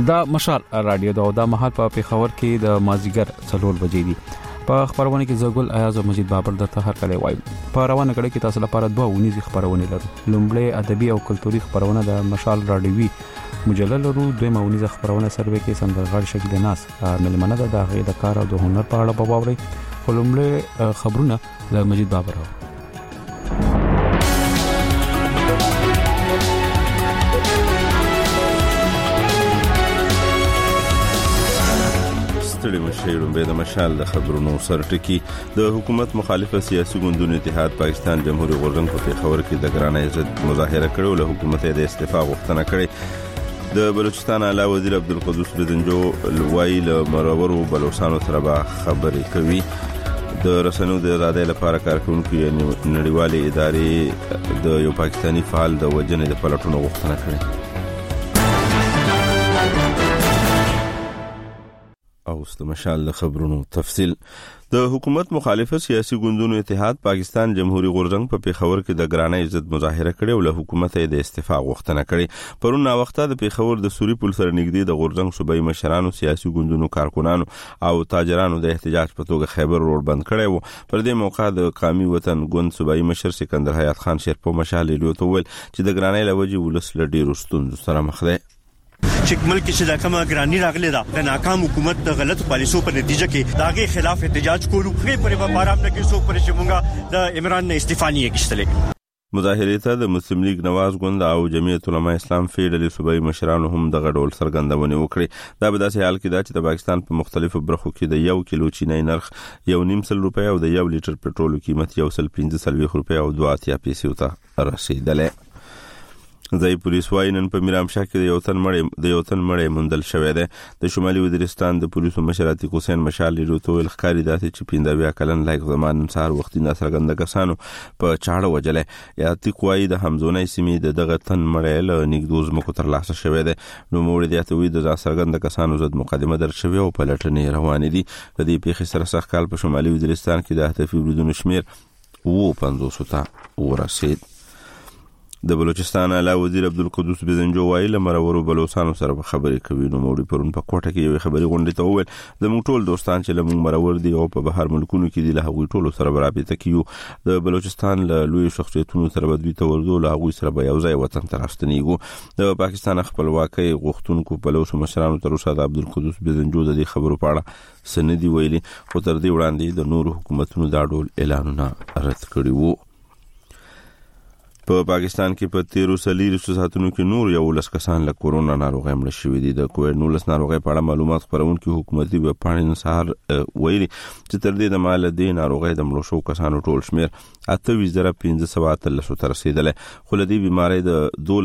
دا مشال رادیو دا مهال په پیښور کې د مازیګر 4 بجې دي. په خبرونه کې زګل ایاز او مجید بابر د هر کله وایي. په روانه کړه کې تاسو لپاره 2 ونیزي خبرونه لرو. لومړی ادبي او کلتوري خبرونه د مشال رادیوي مجله لرو. دویمه ونیزه خبرونه سروې کې سندرغاړي شکل ناس ملمنه د هغه د کار او د هنر په اړه باباوري. لومړی خبرونه د مجید بابر. ستړي مشیرون به د مشال د خبرونو سرټکی. د حکومت مخالفه سیاسي ګوندونو اتحاد پاکستان جمهوریت غورځنګ په پیښور کې د ګرانۍ ضد مظاهره کړې او له حکومت د استعفا غوښتنه کړې. د بلوچستان اعلی وزیر عبدالقدوس بدنجو لوی له مرورو بلوچستانو سره خبرې کوي. د رسنیو د آزادۍ لپاره کارکونکو نړیوالې ادارې د یو پاکستانی فعال د وژنې د پلټونو غوښتنه کړې. او د مشال خبرونو تفصیل. د حکومت مخالفه سیاسي ګوندونو اتحاد پاکستان جمهوریت غورځنګ په پیښور کې د ګرانۍ ضد مظاهره کړې او له حکومت د استعفا غوښتنه کړې. پرون وخت د پیښور د سوري پل سره نږدې د غورځنګ صوبایي مشرانو سیاسي ګوندونو کارکونانو او تاجرانو د احتجاج په توګه خیبر روډ بند کړی و. پر دې موقع د قومي وطن ګوند صوبایي مشر سکندر حیات خان شیرپو مشال لیدو ویل چې د ګرانۍ لوجې ولس له ډیرو ستونزو سره مخ دی. چې ملک کې د کومه ګرانی راغله ده د ناکام حکومت د غلط پالیسو په نتیجه کې داغه خلاف احتجاج کولو خې پرې په بارام نه کې سو پر شمونګه د عمران نه استعفا نه کیشتلې. مظاهرې ته د مسلم لیگ نواز ګوند او جمعیت علماء اسلام فیډرالي صوبایي مشرانو هم د غډول سرګندونه وکړي. دا به داسې حال کې ده چې د پاکستان په مختلفو برخو کې د 1 کیلو چینی نرخ 1.5 روپیا او د 1 لیټر پټرول قیمت 1.15 روپیا او 2 پیسې ته رسیدلې. ځای پولیس وايي نن په میرامشاه کې د یو تن مړی موندل شوی دی. د شمالي وزیرستان د پولیسو مشر عتیق حسین مشال لیدو ښکاری داسې چې 15 کلن لایق زمان انصار وختي ناڅرګند کسانو په چاړه وجلې. عتیق وايي د همزونې سیمې دغه تن مړی له نګدوز مکو تر لاسه شوی دی. نو موري د اتوي د ناڅرګند کسانو زد مقدمه در شوی او پلټنې روانې دي. د دې پیښې سره سخت کال په شمالي وزیرستان کې د هدفي بریدونو شمیر 50 ته ورسید. د بلوچستان اعلی وزیر عبدالقدوس بدنجو وايي له مرورو بلوچستانو سره خبرې کوي. نو موري پرون په کوټه کې یو خبري غونډه ته وویل زموږ ټول دوستان چې له موږ مرور دي او په بهر ملکونو کې دي له هغوی ټولو سره برابر کیو. د بلوچستان له لوی شخصیتونو سره بدوي ته ورغلو له هغوی سره به یو ځای وطن ته راستنیږو. د پاکستان خپلواکۍ غوښتونکو بلوچ مشرانو تر اوسه د عبدالقدوس بدنجو د دې خبرو په اړه سندې ویلي خو تر دې وړاندې د نورو حکومتونو دا ډول اعلانونه رد کړي وو. په پاکستان کې په 13 ساعتونو کې نور یو لس کسان له کورونا ناروغۍ مړ شوي دي. د کووډ 19 ناروغۍ په اړه معلومات خبرونکو حکومتي ویب پاڼې نصار ویلي چې تر دې د مال د ناروغۍ د مړ شو کسانو ټول شمیر 28,513 تر رسیدلی. خو له دې بیماری د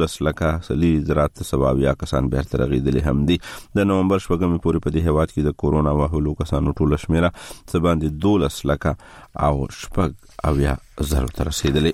12,000 کسان بیرته رغیدلي هم دي. د نومبر 2 پورې په دې هیواد کې د کورونا وهلو کسانو ټول شمیر څه باندې 12,000 تر رسیدلي.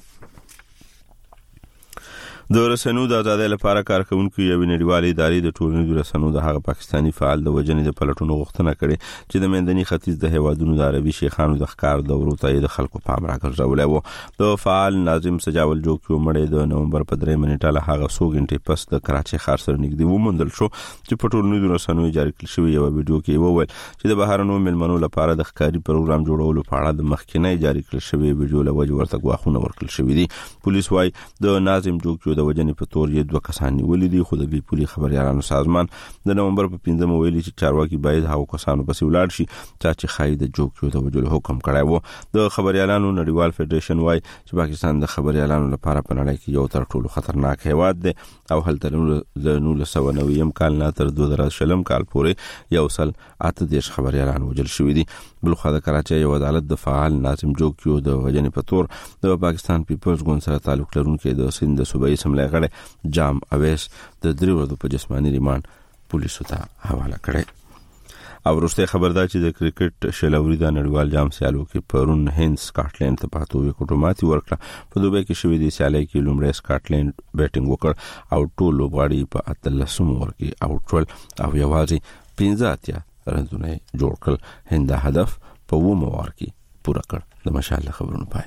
د رسنیو د آزادۍ لپاره کارکونکو یو نړیوالې ادارې د ټولنیزو رسنیو د هغه پاکستانی فعال د وژنې د پلټونو غوښتنه کړې چې د منځني ختیځ د هیوادونو د عربي شیخانو د ښکار دورو ته د خلکو پام راګرځولی و. د فعال ناظم سجاول جوکیو مړی د نومبر په 3 منېټه له هغه څو غنټې پس د کراچۍ ښار سره نږدې وموندل شو چې په ټولنیزو رسنیو جاري کړل شوی یو ویډیو کې وویل چې د بهرنیو مېلمنو لپاره د ښکاري پروګرام جوړولو په اړه د مخکینی جاري کړل شوی ویډیو له وجې ورته ګواښونه ورکړل شوي دي. پولیس وايي د ناظم جوکیو د وژنې په تور 2 کسان نیولي دي. خو د بي پولي خبريالانو سازمان د نومبر په 15 ویلي چې چارواکي باید هغو کسانو پسې ولاړ شي چې خاید جوکیو د وژلو حکم کړی و. د خبريالانو نړیوال فدریشن وايي چې پاکستان د خبريالانو لپاره په نړۍ کې یو تر ټولو خطرناک هیواد دی او هلته د 1990 کال نه تر 2020 کال پورې 138 خبريالان وژل شوي دي. بلخوا د کراچۍ یو عدالت د فعال ناظم جوکیو د وژنې په تور د پاکستان پیپلز ګوند سره تعلق لرونکي د سند صوبایي اسمبلی غړي جام اویس د 3 ورځو په جسماني ریماند پولیسو ته حواله کړي. او وروسته خبردار چې د کرکټ شلوري د نړیوال جام سیالو کې پرون هند سکاټلند ته پاتو وکټو ماتي ورکړه. په دوبه کې شوې د سیالي کې لومړی سکاټلند بیټینګ وکړ او ټول لوبغاړي په 13 اوور کې آوټ شول او یوازې 15 رنونه جوړ کړل. هند هدف په 2 اوور کې پوره کړ. د مشال خبرونه پای.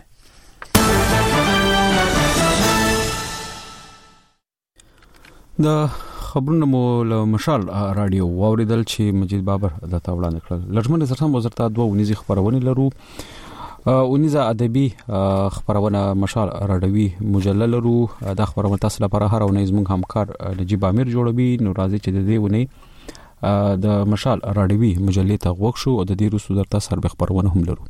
د خبرونه مو مشال رادیو واوریدل چې مجید بابر د تاوړان کړل. لړمن نظر هم وزارت دوه ونیزي خبرونه لرو. ونیزه ادبي خبرونه مشال رادیوي مجله لرو. د خبرونه تاسو لپاره هر ونیز موږ همکار نجيب امیر جوړوي. نو راځي چې د دې ونی د مشال رادیوي مجلې ته غوښ شو او د دې رسو درته سربېخ خبرونه هم لرو.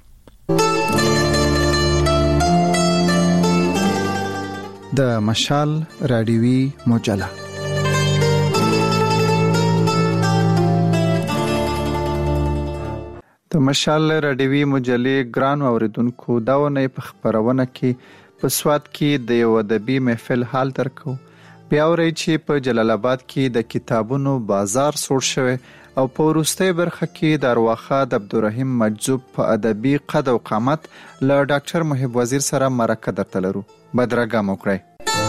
د مشال رادیوي مجله د مشال رادیوي مجلې ګران اوریدونکو دا ونه په خبرونه کې په سواد کې د یو ادبي محفل حال درکو. بیا ورې چې په جلال آباد کې د کتابونو بازار سوړ شوی او په وروستۍ برخه کې د ارواخه د عبدالرحیم مجذوب په ادبي قد او قامت له ډاکټر محب وزیر سره مرکه درته لرو. بدرګه مو کړئ.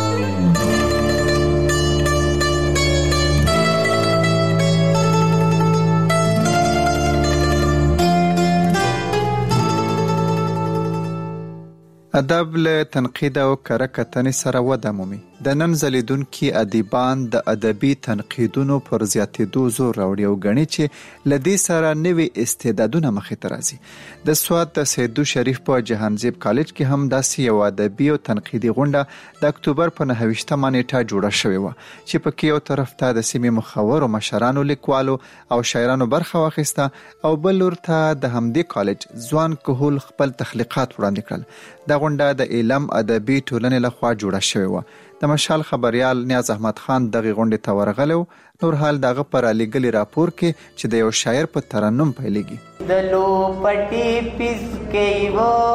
ادب له تنقید او کره کتنې سره وده مومي. د نن ځلیدونکي ادیبان د ادبي تنقیدونو پر زیاتېدو زور راوړي او ګڼي چې له دې سره نوي استعدادونه مخې ته راځي. د سوات د سیدو شریف په جهانزیب کالج کې هم داسې یو ادبي او تنقیدي غونډه د اکتوبر په 9 نیټه جوړه شوې وه چې پکې یو طرف ته د سیمې مخورو مشرانو لیکوالو او شاعرانو برخه واخیسته او بل ورته د همدې کالج ځوان کهول خپل تخلیقات وړاندې کړل. دا غونډه د علم ادبي ټولنې لخوا جوړه شوې وه. د مشال خبريال نیاز احمد خان دغه غونډه ته ورغلو. نور حال دغه پر علیګلی راپور کې چې د یو شاعر په ترنم پیلېږي. دلو پټي پس کې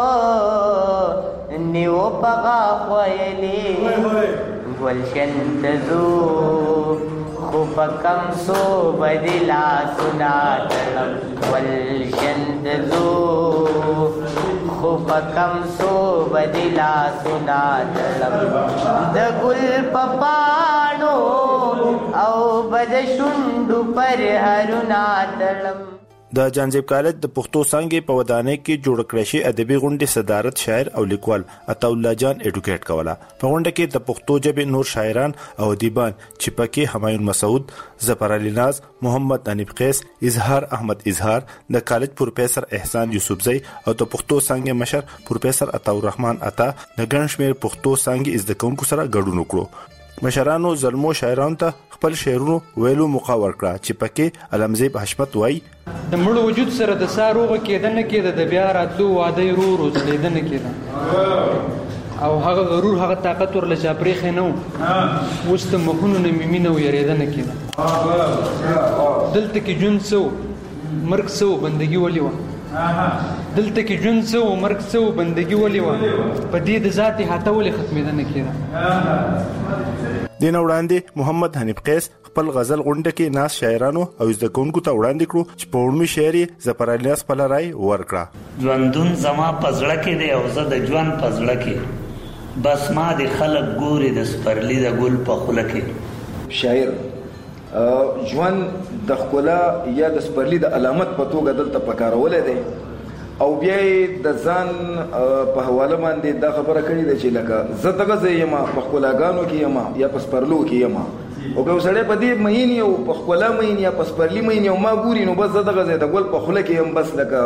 و نیو پغا خویلی گلشن تزو خوب کم سو بدلا سنا تلم گلشن تزو خوب کم سو بدلا سنا تلم د ګل پپانو او بد شوندو پر هرنا تلم. د جانزیب کالج د پښتو څنګه په ودانۍ کې جوړ کړی شي ادبي غونډې صدارت شاعر او لیکوال عطا الله جان اډوکیټ کوله. په غونډه کې د پښتو ژبې نور شاعران او ادیبان چې پکې همایون مسعود، ظفر علي ناز، محمد انیب قیس، اظهار احمد اظهار، د کالج پروفیسور احسان یوسفزئی او د پښتو څنګه مشر پروفیسور عطا الرحمن عطا د ګڼ شمېر پښتو څنګه زده کوونکو سره ګډون وکړو. مشرانو زلمو شاعرانو ته خپل شعرونو ویلو موقع ورکړه چې پکې علمزیب حشمت وای د مړو وجود سره د ساروغه کېدنه کېده د بیا راتلو واده ورو ځلیدنه کېده او هغه غرور هغه طاقت ورله چاپریخ نه اوس د مخونو نه میمینه و یریدنه کېده. دلته کې جون سو مرګ سو بندگی ولي و دلته کې جون سو مرګ سو بندگی ولي و په دې د ذاتي هاتول ختمېدنه کېده. دین وړاندې محمد حنیف قیس خپل غزل غونډه کې ناس شاعرانو او زده کوونکو ته وړاندې کړو چې په وړمي شعر یې ظفر علي ناز خپل رائے ورکړه. ژوندون زما پزړه کې دی او زه د ژوند پزړه کې بس ما د خلک ګوري د سپرلی د ګل په خوله کې. شاعر ژوند د ښکلا یا د سپرلی د علامت په توګه دلته پکارولې دی او بیا د ځان په حواله باندې دا خبره کړې ده چې لکه زه دغه ځای یم په ښکلاګانو کې یم یا په سپرلو کې یم او که سړی په دې مین یو په ښکلا مین یا په سپرلی مین یو ما ګوري نو بس زه دغه ځای د ګل په خوله کې یم بس لکه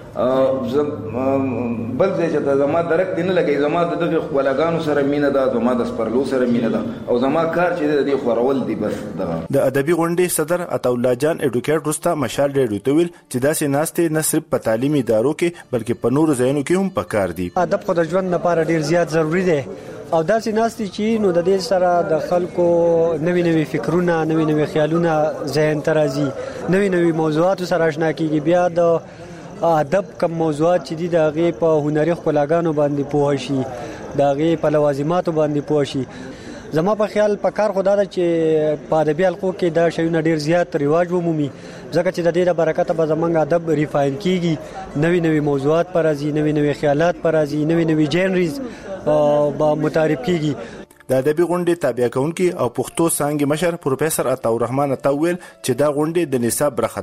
بل ځای چې زما درک دی نه لګي زما د دغه ښکلاګانو سره مینه ده زما د سپرلو سره مینه ده او زما کار چې د دې خورول دی بس دغه. د ادبي غونډې صدر عطا الله جان اډوکیټ رستا مشال ډېر ویل چې داسې ناستې نه صرف په تعلیمي ادارو کې بلکې په نورو ځایونو کې هم پکار دي. ادب خو د ژوند لپاره ډیر زیات ضروری دی او داسې ناستې چې نو د دې سره د خلکو نوي نوي فکرونه نوي نوي خیالونه ذهن ته راځي نوي نوي موضوعات سره آشنا کیږي. بیا د ادب کوم موضوعات چې دي د هغې په هنري ښکلاګانو باندې پوه شي د هغې په لوازماتو باندې پوه شي. زما په خیال په کار خو دا ده چې په ادبي حلقو کې دا شیونه ډیر زیات رواج ومومي ځکه چې د دې د برکته به زموږ ادب ریفاین کیږي نوي نوي موضوعات پر راځي نوي نوي خیالات پر راځي نوي نوي جنریز به متعارف کیږي. د ادبي غونډې تابع کوونکي او پښتو څانګې مشر پروفیسور عطا الرحمن عطا ویل چې دا غونډې د نصاب برخه ده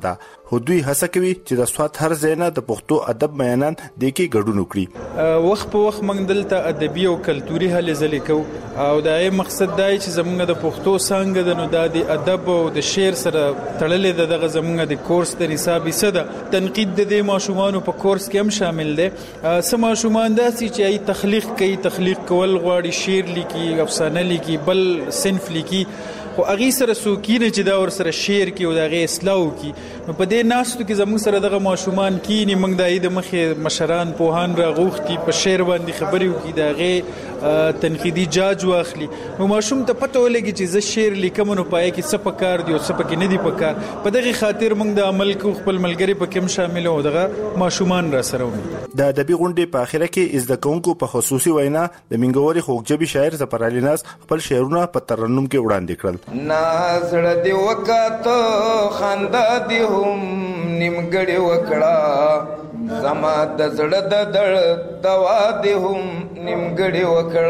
خو دوی هڅه کوي چې د سواد هر ځای نه د پښتو ادب میانان د کې ګډون وکړي. وخت په وخت موږ دلته ادبي او کلتوري هلې ځلې کوو او دا یې مقصد دی چې زموږ د پښتو څنګه د نو د ادب او د شعر سره تړلې دغه زموږ د کورس د حساب حصہ تنقید د دې ماشومانو په کورس کې هم شامل دي. سم ماشومان داسي چې ای تخلیق کول غواړي، شعر لیکي، افسانه لیکي، بل صنف لیکي، خو اغه سره سوکینه چې دا ور سره شعر کې او دغه اصلاح کی. نو په دې ناستو کې زموږ سره دغه ماشومان کې نه موږ د مخه مشران پوهان راغوختي په شعر باندې خبرې وکي، دغه تنقیدي جاج واخلي. نو ماشوم ته پته ولګي چې ز شعر لیکم نو پای کې څه پکار دی او څه پکې نه دی پکار. په دغه خاطر موږ د عمل کو خپل ملګری په کوم شامل او دغه ماشومان را سره وي. د ادبي غونډې په اخره کې از د کونکو په خصوصي وینا د منګوري خوږجبي شاعر ظفر علي ناز خپل شعرونه په ترنم کې وړاندې کړل. نازړه دی وکاته خندا دی هم نیمګړی وکړه، زما د زړه د دړ دوا دی هم نیمګړی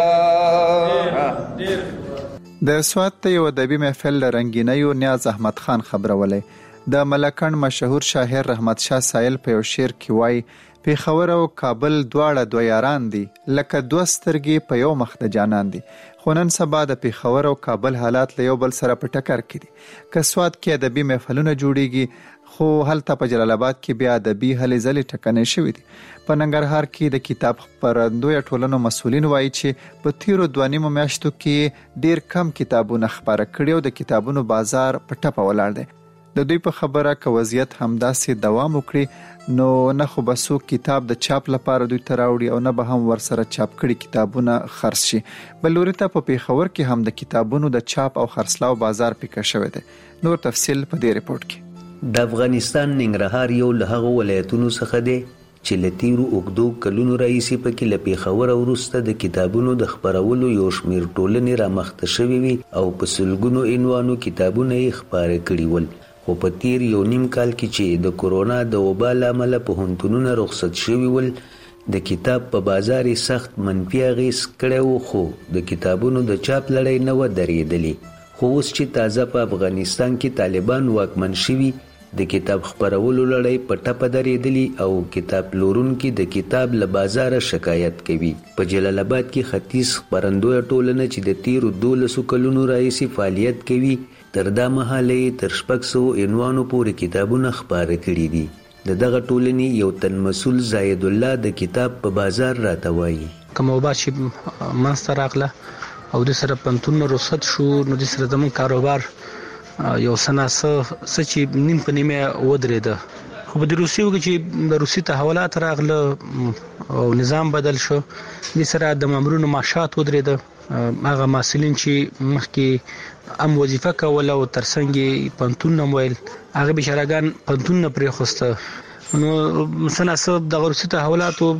وکړه. د سواد ته یو ادبي محفل رنگینیو نیاز احمد خان خبرولې. د ملکند مشهور شاعر رحمت شاه سایل په یو شعر کې وایي پیښور او کابل دواړه دوه یاران دي، لکه دوه سترګې په یو مخ د جانان دي. خو نن سبا د پیښور او کابل حالات له یو بل سره په ټکر کې دي. که سواد کې ادبي محفلونه جوړیږي خو هلته په جلال آباد کې بیا ادبي هلې ځلې ټکنۍ شوې دي. په ننګرهار کې د کتاب خپرندوی ټولنو مسؤلین وایي چې په تیرو 2.5 میاشتو کې ډیر کم کتابونه خپاره کړي او د کتابونو بازار په ټپه ولاړ دی. د دوی په خبره که وضعیت همداسې دوام وکړي نو نه خو به څوک کتاب د چاپ لپاره دوی ته راوړي او نه به هم ورسره چاپ کړي کتابونه خرڅ شي. بل لوري ته په پیښور کې هم د کتابونو د چاپ او خرڅلاو بازار پیکه شوی دی. نور تفصیل په دې ریپورت کې. د افغانستان ننګرهار یو له هغو ولایتونو څخه دی چې له تیرو اوږدو کلونو راهیسې پکې له پیښور وروسته د کتابونو د خپرولو یو شمېر ټولنې رامخته شوې وي او په سلګونو عنوانو کتابونه یې خپاره کړي ول. خو په تیر یو نیم کال کې چې د کورونا د وبا له امله پوهنتونونه رخصت شوي ول، د کتاب په بازار یې سخت منفي اغېز کړی و، خو د کتابونو د چاپ لړۍ نه وه درېدلې. خو اوس چې تازه په افغانستان کې طالبان واکمن شوي، د کتاب خپرولو لړۍ په ټپه درېدلې او کتاب پلورونکي د کتاب له بازاره شکایت کوي. په جلال آباد کې ختیځ خپرندویه ټولنه چې د تیرو 12 کلونو راهیسې فعالیت کوي تر دا مهاله تر 600 عنوانو پورې کتابونه خپاره کړي دي. د دغه ټولنې یو تن مسؤل زاید الله د کتاب په بازار راته وایي. کوم وبا چې منځته راغله او د سره پنتون رخصت شو نو د سره زمون کاروبار یو سناسه چې نیم په نیمه ودرېده. خو په روسیو کې چې د روسي تحولات راغله او نظام بدل شو، د سره د مامورونو معاشات ودرېده. هغه مسلین چې مخکې ام وظیفه کوله او ترڅنګ پنتون ویل، هغه بشراګان پنتون نه پرې خوسته. نو سناسه د روسي تحولاتو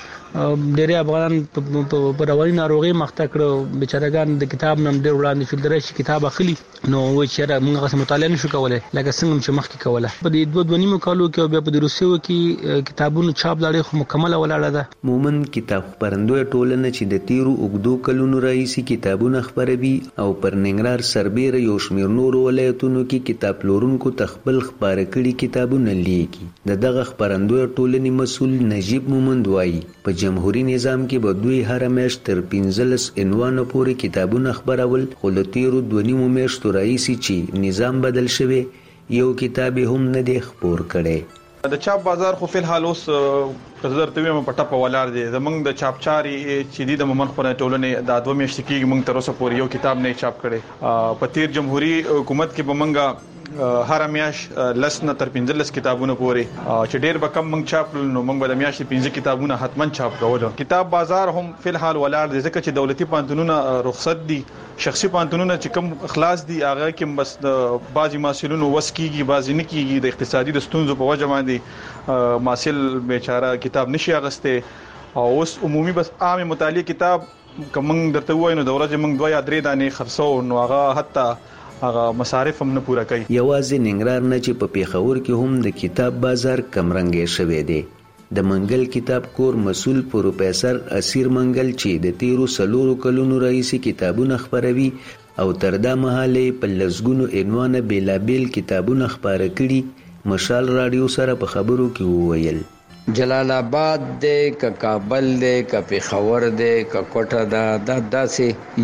ډېر افغانان په رواني ناروغي مخته کړو، بیچارهګان د کتاب نم ډېر وړاندې شول، درې کتاب اخلي نو وای چې موږ غوښه مطالعه نشو کولای لکه څنګه چې مخکې کوله. په دې 2.5 کالو کې بیا په روسیو کې کتابونو چاپ لړۍ خو مکمله ولاړه ده. مومن کتاب خپرندوی ټولنه چې د تیرو اوږدو کلونو راهیسې کتابونه خپروي او پر ننګرهار سربېره یو شمېر نورو ولایتونو کې کتاب پلورونکو ته خپل خپاره کړي کتابونه لیکي. د دغه خپرندوی ټولنې مسؤل نجیب مومند وایي په جمهوریت نظام کې به دوی هر میاشت تر 15 عنوانو پورې کتابونه خپرول، خو له تیرو 2.5 میاشتو راهیسې چې نظام بدل شوی یو کتاب هم نه دی خپور کړی. د چاپ بازار خو فلحال اوس قدر ته په ټپه ولار دي. زمونږ د چاپچاري چې د مومن خپل ټولنې د 2 میاشتې کې موږ تر اوسه پورې یو کتاب نه چاپ کړي. په تیر جمهوریت حکومت کې به موږ هر میاش لسنه تر 15 کتابونه پورې چې ډېر به کم موږ چاپ نو موږ به د میاشتې 15 کتابونه حتما چاپ کول. کتاب بازار هم فلحال ولاړ دي ځکه چې دولتي پانتونونه رخصت دي، شخصي پانتونونه چې کم خلاص دي هغه کې بس د بازي ماسلونو وس کیږي، بازي نه کیږي. د اقتصادي د ستونزو په وجه باندې ماسل بیچاره کتاب نشي اغسته او اوس عمومي بس عام مطالعه کتاب کوم درته وای نو د ورځې موږ 2 یا 3 دانې خرڅو نو هغه حتی هغه مصارف هم نه پوره کوي. یوازې ننګرهار نه چې په پیښور کې هم د کتاب بازار کمرنګې شوی دی. د منګل کتاب کور مسؤل پروفیسور اسیر منګل چې د تیرو 4 کلونو راهیسې کتابونه خپروي او تر دا مهاله په لسګونو عنوانه بیلابیل کتابونه خپاره کړي مشال رادیو سره په خبرو کې وویل جلال آباد دې ک کابل دې ک پیښور دې ک کوټه دا داسې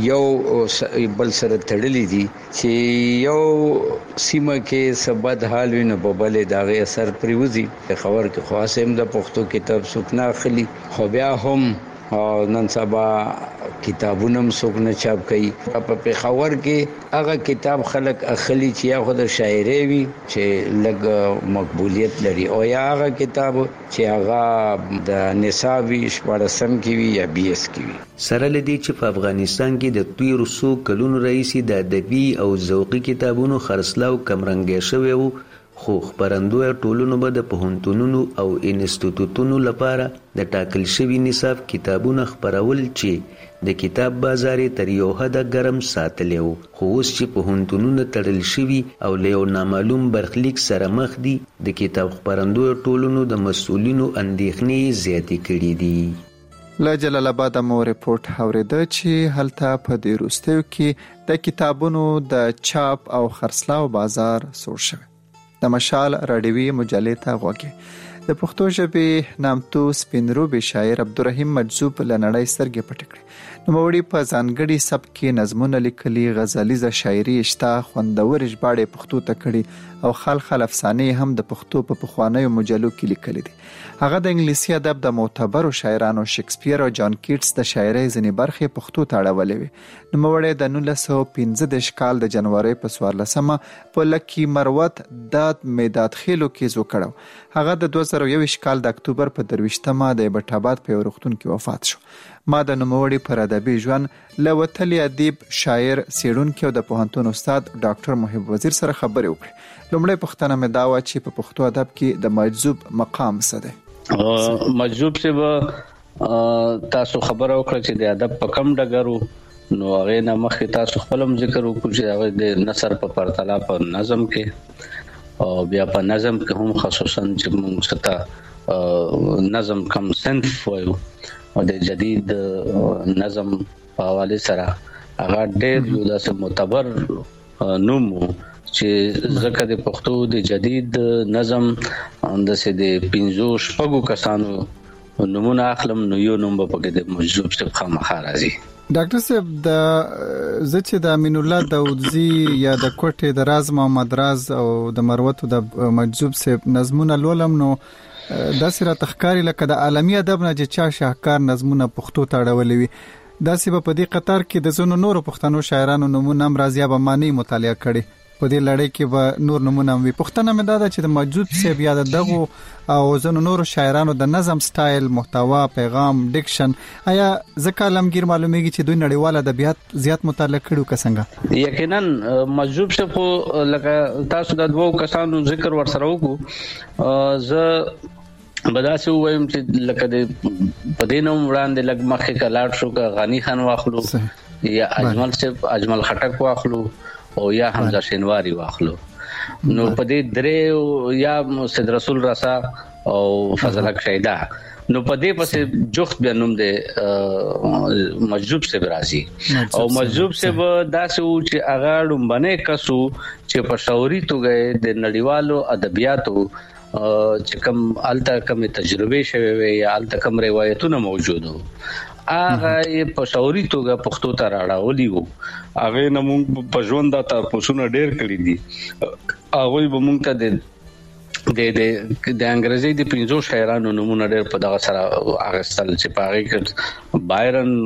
یو بل سره تړلې دي چې یو سیمه کې سبد حال ویني په بلې داغه اثر پریوزي خبر کې خاصم د پښتو کتاب سکنا خلی خو بیا هم نن سبا کتابونه څوک نه چاپ کوي په پیښور کې هغه کتاب خلک اخلي چې یا خو د شاعري وي چې لږ مقبولیت لري او یا هغه کتاب چې هغه د نصابي شپارسم کې وي یا بي اس کې وي سره لدی چې په افغانستان کې د تیر سو کلونو رئیسي د ادبي او ذوقي کتابونو خرڅلاو کمرنګ شوی وو خو خبرندوی ټولنو به د پوهنتونونو او انسټیټوټونو لپاره د ټاکل شوی نصاب کتابونه خبرول چې د کتاب بازار تر یو حد ګرم ساتلی وو خو اوس چې پوهنتونونه تړل شوي او له یو نامعلوم برخلیک سره مخ دي د کتاب خبرندوی ټولنو د مسؤلینو اندېښنې زیاتې کړي دي له جلال آباد مو ریپورت اوریده چې هلته په دې وروستیو کې د کتابونو د چاپ او خرڅلاو بازار سوړ شوی د مشال رادیوي مجلې ته غوږی د پښتو ژبې نامتو سپینروبي شاعر عبدالرحیم مجذوب لنړۍ سترګې پټې کړې نوموړي په ځانګړي سبک کې نظمونه لیکلي غزلیزه شاعري شته خوندور ژباړې پښتو ته کړي او خلخل افسانې هم د پښتو په پخوانیو مجلو کې لیکلي دي هغه د انګلیسي ادب د معتبرو شاعرانو شکسپیر او جان کیټس د شاعرۍ ځینې برخې پښتو ته اړولې وي نوموړي د 1915 کال د جنوري په 14مه په لکی مروت د میداد خیلو کې زو کړو هغه د 2021 کال د اکتوبر په 23مه د ایبټ آباد په روغتون کې وفات شو ما د نوموړي پر ادبي ژوند له وتلي ادیب شاعر سیړونکو د پوهنتون استاد ډاکټر محب وزیر سره خبرې وکړې لومړی پوښتنه مې دا و چې په پښتو ادب کې د مجذوب مقام څه دی مجذوب سے به تاسو خبره وکړه چې د ادب په کم ډګرو نو هغه نه مخکې تاسو خپلم ذکر وکړو چې هغه د نثر په پرتله په نظم کې او بیا په نظم کې هم خصوصا چې موږ ستاسو نظم کم صنف وایو او د جدید نظم په حواله سره هغه ډېر یو داسې معتبر نوم چې ځکه د پښتو د جدید نظم اندسه د 15 شپږو کسانو نمونه اخلم نو یو نوم په کې د مجذوب څخه خامخا راځي ډاکټر صاحب د زچ د امین الله داودزی یا د کوټه د راز محمد راز او د مروت د مجذوب صاحب نظمونه لولم نو دا سره تخکاری لکه د عالمي ادب نه چې چا شاهکار نظمونه پښتو ته اړولې وي دا سی په دې قطار کې د زونو نورو پښتنو شاعرانو نمونه هم راځي به معنی مطالعه کړي په دې لړۍ کې به نور نمونه وي پښتنه مې دا چې د موجود صاحب یا دغه او زونو نورو شاعرانو د نظم سټایل محتوا پیغام ډیکشن آیا ځکه لمګیر معلومیږي چې دوی نړیوال ادبیات زیات مطالعه کړو کسنګ یقینا مجذوب صاحب لکه تاسو د دوه کسانو ذکر ورسره وکړو ز بداسه وایم چې لکه د پدینوم وړاندې لګ مخه کلاټ شو کا غنی خان واخلو یا اجمل صاحب اجمل خټک واخلو او یا حمزه شینواری واخلو نو پدې درې یا سید رسول رسا او فضل حق شیدا نو پدې پسې جوخت بنوم د مجذوب سے برازي او مجذوب سے داسو چې اغاړم باندې کسو چې په شاوري توګه د نړیوالو ادبیاتو چې کوم الته کوم تجربه شوی وي یا الته کوم روایتونه موجود وو هغه په شاوري توګه پښتو ته راړولي وو هغه نمون په ژوند د تاسو ډېر کړی دي هغه به مونږ ته د انګریزي د 15 شاعرانو نمونه ډېر په دغه سره اغستل چې پاره کې بایرن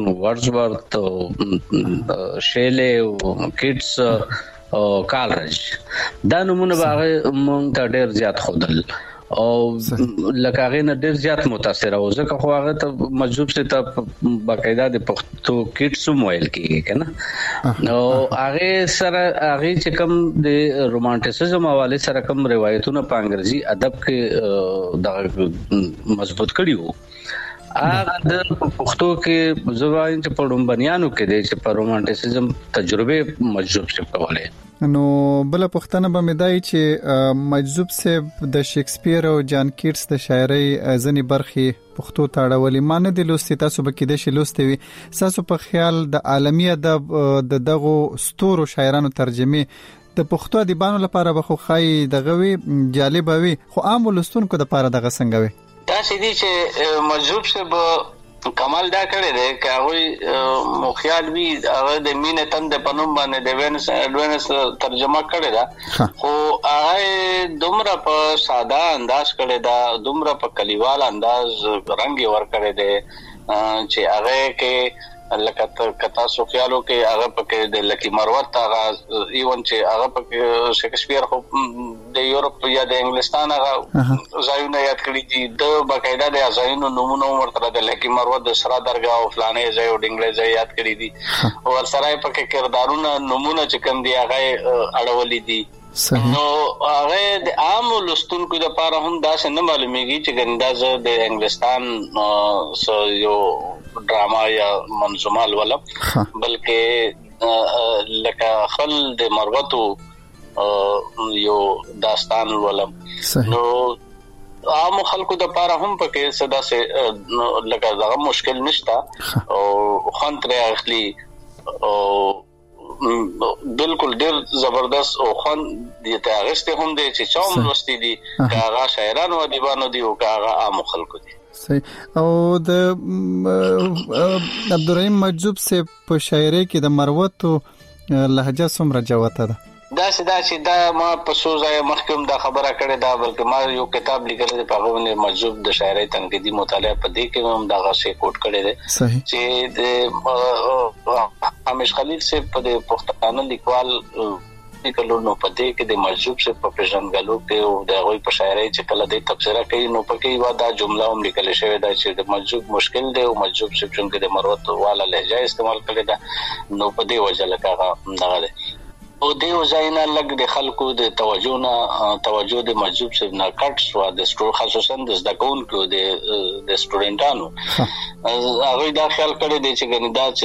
ورډزورث شیله او کیټس او کالرج دا نمونه باغ مونږ ته ډېر زیات خودل او لکه هغه نه ډېر زیات متاثر او ځکه خو هغه ته مجذوب سے ته باقاعده د پښتو کیټس موبایل کې کنه نو هغه سره هغه چې کوم د رومانټیسزم حواله سره کوم روایتونه په انګریزي ادب کې د مضبوط کړي وو هغه د پښتو کې زوایي چې په ډومبنیانو کې د چې په رومانټیسزم تجربه مجذوب سے کوله نو بل پښتنه به مدای چې مجذوب صاحب د شکسپیر او جان کیټس د شاعرۍ ځنی برخې پښتو ته اړولې معنی د لوستي تاسو به کې د شلوستي وي تاسو په خیال د عالمي ادب د دغه ستورو شاعرانو ترجمه د پښتو ادیبانو لپاره به خو خای دغه وی جالب وي خو عام ولستونکو د لپاره دغه څنګه وي دا چې دي چې مجذوب شه به کمال دا کړی دی که هغه مخیال وی هغه د مینه تند په نوم باندې د وینس ترجمه کړی دا خو هغه دومره په ساده انداز کړی دا دومره په کلیوال انداز رنگ ور کړی دی چې هغه کې لکه کتا سو خیالو کې هغه پکې د لکی مروت هغه ایون چې هغه پکې شکسپیر خو د یورپ یا د انګلستان هغه ځایونه یاد کړی دي د باقاعده د ځایونو نمونه ورته د لکی مروت د سرا درگاه او فلانه ځای او ډنګلې ځای یاد کړی دي او سره پکې کردارونه نمونه چې کوم دی هغه اړولې دي نو هغه د عام لستونکو لپاره هم دا څه نه معلومیږي چې ګنداز د انګلستان سو یو ډراما یا منظومه ولوم بلکې لکه خل د مروتو یو داستان ولوم نو عام خلکو د لپاره هم پکې صدا سه لکه دا مشکل نشتا او خنتره اخلي او بالکل ډیر زبردست او خون دي ته غسته هم دي چې چوم لوستي دي کاغه شاعرانو ادیبانو دي او کاغه عام خلکو دي صحیح او د عبدالرحیم مجذوب سے په شاعري کې د مروتو لهجه څومره جوته ده دا ما په سوزای محکم دا خبره کړې دا بلکې ما یو کتاب لیکل دی په هغه باندې مجذوب د شاعري تنقیدی مطالعه په دې کې هم دا غشي کوټ کړی دی چې د حمیش خلیل سے په پښتانه لیکوال لیکلو نو په دې کې د مجذوب سے په پېژنګلو کې او د غوي په شاعري چې کله د تفسیر کوي نو په کې دا جمله هم لیکل شوی دا چې د مجذوب مشکل دی او مجذوب سے څنګه د مروت والا لهجه استعمال کړی دا نو په دې وجه لکه دغه دی او دیو ځاینا لګ د خلکو د توجه د مجذوب سے نه کټ شو د سټور خصوصا د زدکون کو د سټوډنټانو هغه دا خیال کړی دی چې ګنې دا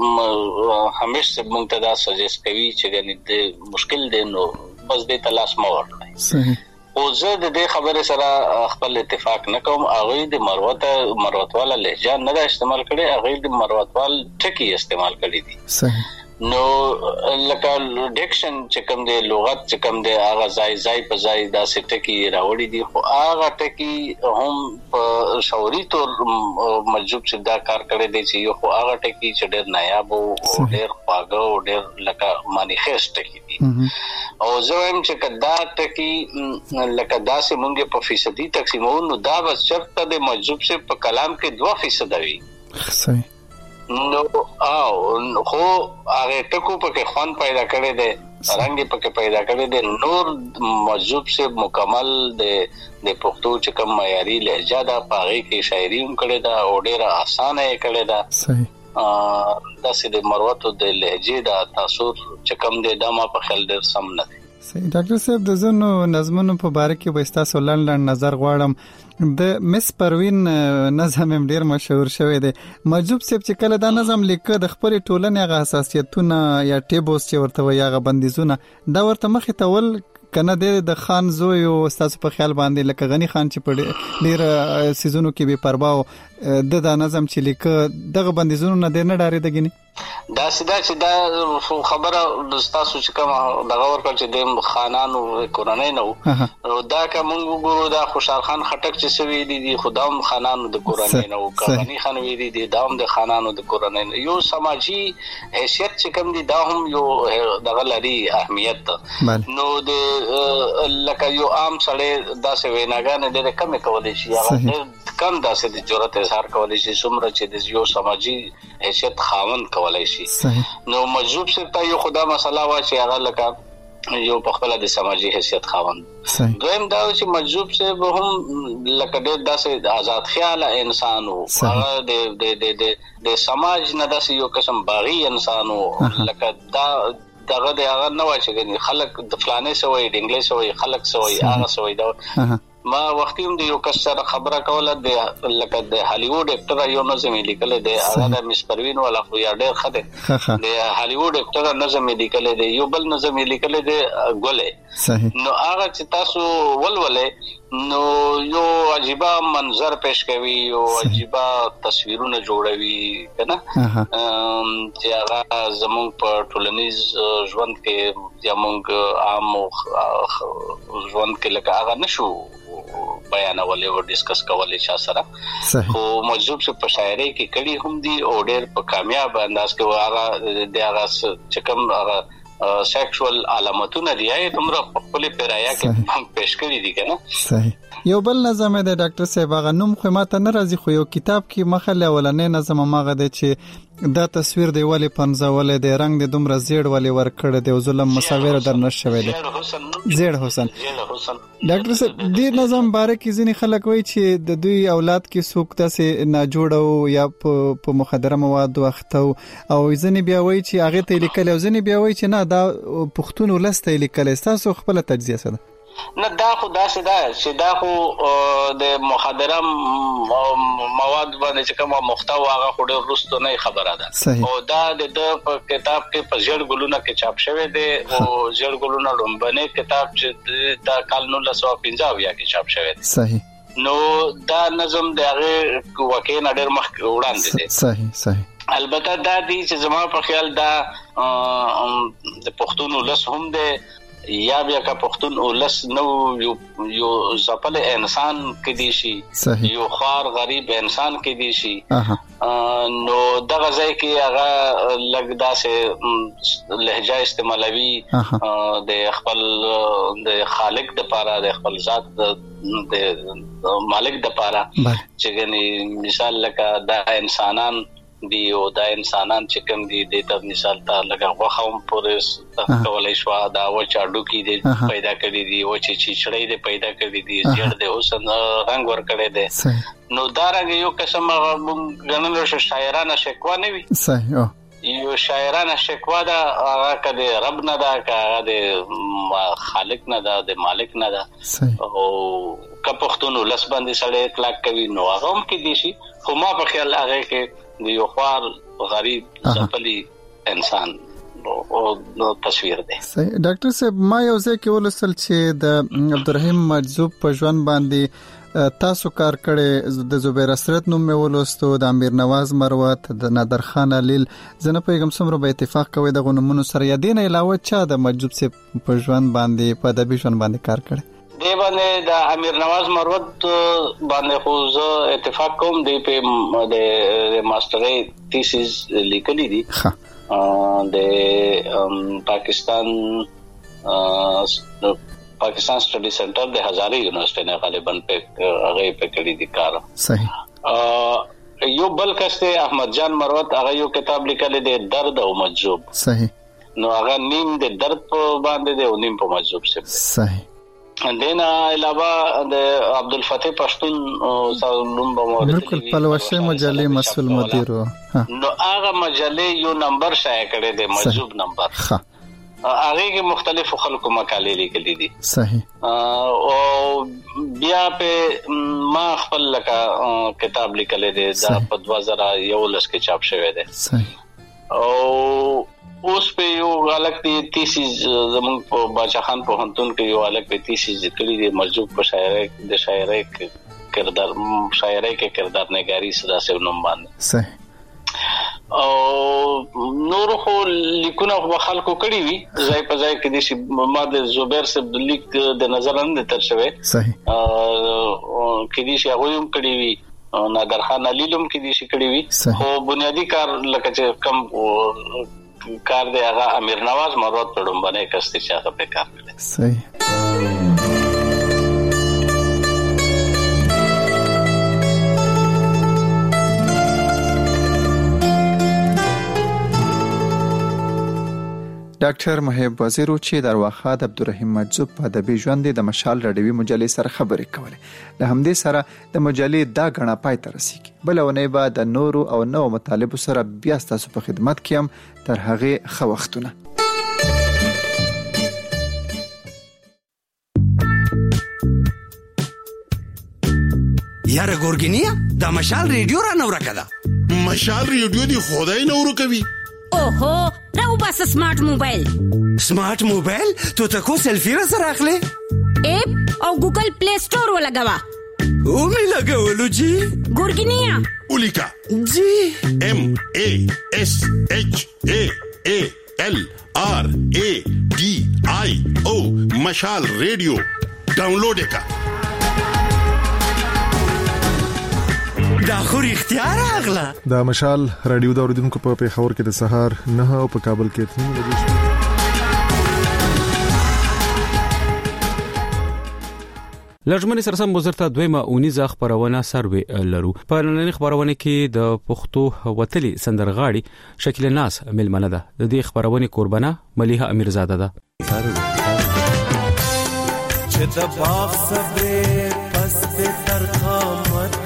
چې همیشه موږ ته دا سجست کوي چې ګنې د مشکل دی نو بس د تلاش ما ورکړي صحیح او زه د دې خبره سره خپل اتفاق نکوم هغه د مروت والا لهجه نه استعمال کړي هغه د مروت وال ټکی استعمال کړي دي صحیح نو لکه ډیکشن چې کوم دی لغت چې کوم دی هغه ځای په ځای دا ټکی راوړي دي خو هغه ټکی هم په شعوري تور مجذوب چې دا کار کړی دی چې یو خو هغه ټکی چې ډېر نایاب او ډېر خواږه او ډېر لکه مانیخیست ټکی دي او زه وایم چې کدا ټکی لکه دا سه مونږه په فیصدي تقسیمو نو دا بس چرته د مجذوب سے په کلام کې 2% وي صحیح نو خو هغه ټکو پکې خوان پیدا کړی دی رنگ پکې پیدا کړی دی نور مجذوب سے مکمل د پښتو چې کوم معیاري لهجه دا پاره کې شاعري هم کړی دا او ډیره اسانه یې کړی دا صحیح دا سید مروتو د لهجه دا تاثیر چې کوم دی دا ما په خیال ډیر سم نه دی صحیح ډاکټر صاحب د زنو نظمونو په باره کې به تاسو لاندې نظر غواړم د مس پروین نظم هم ډیر مشهور شوی دی مجذوب صاحب چې کله دا نظم لیکه د خپل ټولنې غو حساسیتونه یا ټیبوس چې ورته وي هغه بندیزونه دا ورته مخې ته ول کنه د خان زوی او تاسو په خیال باندې لکه غنی خان چې په ډیر سيزونو کې به پرباو د نظم چې لیکه دغه بندیزونه نه ډارې دګنی دا سیدا چې دا خبره د تاسو چې کوم دغه ورکړ چې د خانانو کورنۍ نو دا کوم وګورو دا خوشحال خان خټک چې سوي دي خدام خانانو د کورنۍ نو غنی خان وی دي داوم د خانانو د کورنۍ یو سماجی حیثیت چې کوم دي دا هم یو دغه لري اهمیت نو د لکه یو عام سړی دا څه ویناګان ډېر کم کولای شي هغه کم داسې د جرأت اظهار کولای شي څومره چې د یو سماجی حیثیت خاوند کولای شي نو مجذوب سے ته یو خدا مسله وا چې هغه لکه یو په خپل د سماجی حیثیت خاوند دویم دا چې مجذوب سے هم لکه ډېر داسې آزاد خیال انسان او هغه د سماج نه داسې یو قسم باغی انسان او لکه دا دغه د هغه نو چې خلک د فلانه سوې د انګلیس سوې خلک سوې هغه سوې دا ما وختي هم د یو کس سره خبره کوله د لکه د هالیوډ اکټر یو نظم لیکل دی هغه د مس پروین ولا خو یا ډېر خده د هالیوډ اکټر نظم لیکل دی یو بل نظم لیکل دی ګولې نو هغه چې تاسو ولولې نو یو عجیبه منظر پېښ کوي یو عجیبه تصویرونه جوړوي کنه چې هغه زموږ په ټولنیز ژوند کې یا موږ عام ژوند کې لکه هغه نشو بیانولې او ډیسکس کولې چا سره خو مجذوب څه په شاعرۍ کې کړي هم دي او ډېر په کامیاب انداز کې هغه د هغه چې کوم هغه سیکشوال علامتونه دی تمره په خپل پیرایا کې پېښ کړي دي کنه صحیح یو بل نظم دی ډاکټر صاحب هغه نوم خو ماته نه راځي خو یو کتاب کې مخاله ولنې نظم ماغه دی چې دا تصویر دی ولی پنځولې دی رنگ دی دومره زیړ ولی ورکړ دی او ظلم مصور در نشوي دی زیړ حسن ډاکټر صاحب دې نظم باره کې ځینې خلک وایي چې د دوی اولاد کې څوک تاسو نه جوړو یا په مخدره مواد واختو او ځینې بیا وایي چې هغه ته لیکل او ځینې بیا وایي چې نه دا پښتون ولسته لیکل تاسو خپل تجزیه سره نه دا خو داسې دا چې دا خو د مخدره مواد باندې چې کومه محتوا هغه خو ډېر وروسته نه خبره ده او دا د کتاب کې په ژړ ګلونه کې چاپ شوی دی او ژړ ګلونه لومبنه کتاب چې دا کال 1950 کې چاپ شوی دی صحیح نو دا نظم د هغه واقع نه ډېر مخ وړاندې دی صحیح البته دا دي چې زما په خیال دا د پښتون ولس هم دی یا بیا کا پښتون ولس نو یو ځپل انسان کې دي شي یو خار غریب انسان کې دي شي نو دغه ځای کې هغه لګدا سه لهجه استعمالوي د خپل د خالق د پاره د خپل ذات د مالک د پاره چې ګني مثال لکه دا انسانان دی او دا انسانان چې کوم دي د ته مثال ته لکه غوښوم پورس کولای شو دا و چاډو کې دي پیدا کړی دي او چې چړې دي پیدا کړی دي جړ د حسن رنگ ور کړی دي نو دا رنګ یو قسم غنل شو شاعرانه شکوا نه وي صحیح یو شاعرانه شکوا دا هغه کده رب نه دا کده خالق نه دا د مالک نه دا او کپختون ولس باندې سړی اطلاق کوي نو هغه هم کې دي شي خو ما په خیال هغه کې د یو خوار غریب ځپلی انسان او تصویر دی صحیح ډاکټر صاحب ما یو ځکه ولسل چې د عبدالرحیم مجذوب په ژوند باندې تاسو کار کړی د زبیر اسرت نوم مې ولوستو د امیر نواز مروت د نادر خان علیل زنه پیغام سمره به اتفاق کوي د غنمونو سره یادین علاوه چا د مجذوب سے په ژوند باندې په ادبي ژوند باندې کار کړی دی باندې د امیر نواز مروت باندې خو زه اتفاق کوم دی په د ماسترۍ تھیسیس لیکلي دي د پاکستان سټډي سنټر د هزاره یونیورسيټي نه غالبا په هغه په کړي دي کار صحیح یو بل کسته احمد جان مروت هغه یو کتاب لیکلی دی درد او مجذوب صحیح نو هغه نیم د درد په باندې دی او نیم په مجذوب څخه صحیح دینا علاوه د عبدالفتاح پښتون نوم به مورد بالکل پلوشه مجلې مسؤل مدیر نو هغه مجلې یو نمبر شایع کړی دی مجذوب نمبر هغه کې مختلفو خلکو مقالې لیکلې دي صحیح او بیا په ما خپل لکه کتاب لیکلې دی دا په 2011 کې چاپ شوی دی صحیح او اوس په یو غلط دي تیسیز زمون په باچا خان په هنتون کې یو غلط په تیسیز کلی دی مجذوب په شاعرۍ د شاعرۍ کې کردار نگاری صدا سے نوم باندې صحیح او نور خو لیکونه خو خلکو کړی وي ځای په ځای کې د ما د زبیر سے لیک د نظر نه تر شوی صحیح کې دي چې هغه هم کړی وي نادر خان علیلم کې دي چې کړی وي خو بنیادی کار لکه چې کم کار دی هغه امیر نواز مروت په ډومبنه کسته چې هغه په کار کړی صحیح ډاکټر محب وزیر چې در واخا د عبدالرحیم مجذوب په ادبي ژوند د مشال رډیوي مجلې سره خبرې کولې له همدې سره د مجلې دا غنا پای ته رسیږي بل ونه بعد د نورو او نو مطالب سره بیا تاسو په خدمت کې هم تر هغه خو وختونه یاره ګورګینیا دا مشال ریډیو را نور کړه. مشال ریډیو دی خدای نور کوي. اوهو راو بس سمارټ موبایل. سمارټ موبایل ته کو سیلفی را سره اخلي؟ اپ او ګوګل پلی سٹور ولګوا. او می لګولو جی. ګورګینیا اولیکا جی MASHALRADIO مشال ریډیو ډاونلوډ کا. دا خو اختیار اغلا. دا مشال رادیو د اوریدونکو په پیښور کې د سهار 9 او په کابل کې 3 بجې. لړمنې سرسم وزارت دویمه 19 خبرونه سروي لرو. په نننۍ خبرونه کې د پښتو وتلي سندرغاړي شکیل ناز ملمنه ده. د دې خبرونه قربانه ملیحه امیرزاده ده. چې د باغ صبر پس د ترخامت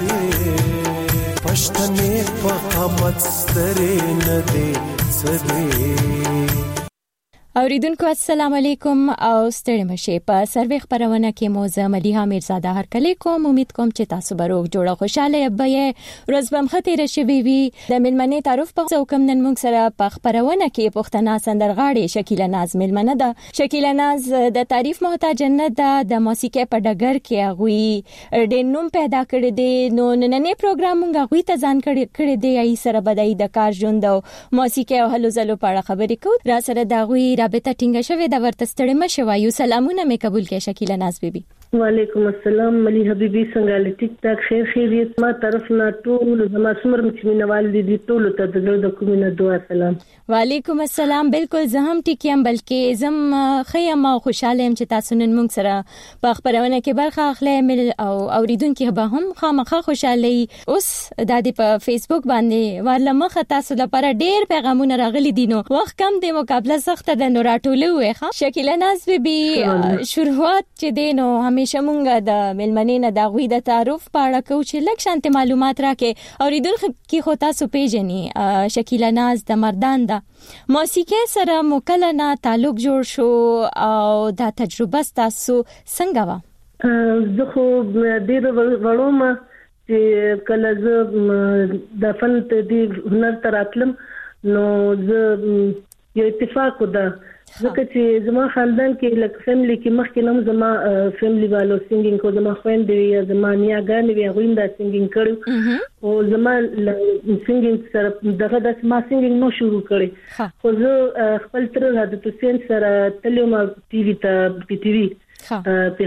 پښتنې په قامت سترې نه دي سره. اوریدونکو السلام علیکم او ستړي مشه. په سروي خبرونه کې موزه ملیحه امیرزاده هر کله کوم. امید کوم چې تاسو به روغ جوړه خوشاله یې. روز بم خطر شوي وي. د ملمنې تعارف په کوم نن موږ سره په خبرونه کې پښتنه سندرغاړي شکیل ناز ملمنه ده. شکیل ناز د تعریف محتاج نه ده. د موسیقي په ډګر کې هغه ډېر نوم پیدا کړی دی. نو نننې پروګرام موږ هغه ته ځان کړی دی. ای سره بدای د کار ژوند او موسیقي او هلو زلو په اړه خبرې کوو. را سره دا غوي رابطه ټینګه شوې د ورته ستړي مشه وایو. سلامونه مې قبول کړئ شکیل ناز بیبي. وعلیکم السلام ملي حبيبي څنګه ټیک ټاک خیریت ما طرف نه ټول زما سمر مچمنوال دي ټول ته د کومینه دعا سلام. وعلیکم السلام. بالکل زه هم ټیک یم بلکې زم خیم او خوشاله يم چې تاسو نن موږ سره په خبرونه کې برخه اخلئ او اوریدونکو به هم خامخا خوشاله. اوس د دې په فیسبوک باندې ورلمخه تاسو لپاره ډېر پیغامونه راغلي دي. نو وخت کم دی مقابله سخت ده. نو راټولو وې شکیل ناز بیبي شروعات چې دینو همیشه مونږ د ملمنې نه د غوي د تعارف په اړه کو چې لږ شانت معلومات راکې. اوریدونکو کې خو تاسو پیژني شکیل ناز د مردان ده. موسیقي سره مکلنه تعلق جوړ شو او دا تجربه تاسو څنګه و؟ زه خو ډیر وړوم چې کله زه د فن ته هنر تراتلم نو زه یو اتفاق ودا ځکه چې زما خاندان کې لکه فیملی کې مخکې نوم زما فیملی والو سینګینګ کو زما خويندې یا زما نیاګانې وی غویندا سینګینګ کړو او زما سینګینګ سره دغه د ما سینګینګ نو شروع کړی. خو زه خپل تر د حسین سره تلم ټي وي ته پی ټي وي په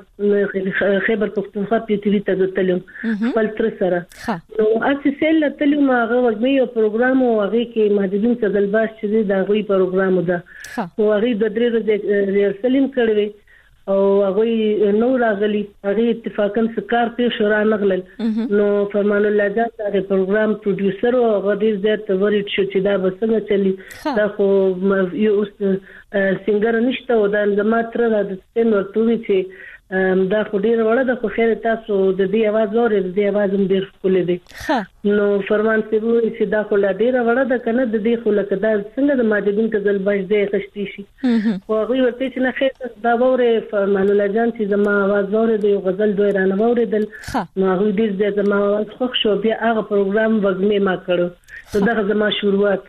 خبر پښتونخوا پی ټي وي ته تلم خپل تر سره. نو اساسل تلم هغه وګمې یو پروګرام او هغه کې مهدین سدلباش چې دا غوي پروګرام ده او هغه د درې ورځې ریهرسلینګ کړی او هغه نو راغلی هغه اتفاقاً سکار په شورا نغلل. نو فرمان الله جان دا پروګرام پروډوسر او هغه دې زیات ورټ شو چې دا بسنګ چلی دا خو یو سنگر نشته او دا زما تر د سن ورته چې دا خو ډیر وړه د خو خیر تاسو د دې आवाज اورئ د دې आवाज هم ډیر خولې دي. نو فرمان سیبو چې دا خو ډیر وړه د کنه د دې خو لکه دا څنګه د ماجدین کزل باج دې خشتي شي. خو هغه ورته چې نه خیر دا وره فرمان الله جان چې زما आवाज اورئ د غزل دوی رانه اوریدل. نو هغه دې د زما आवाज خوښ شو بیا هغه پروګرام وګمې ما کړو. دا زما شروعات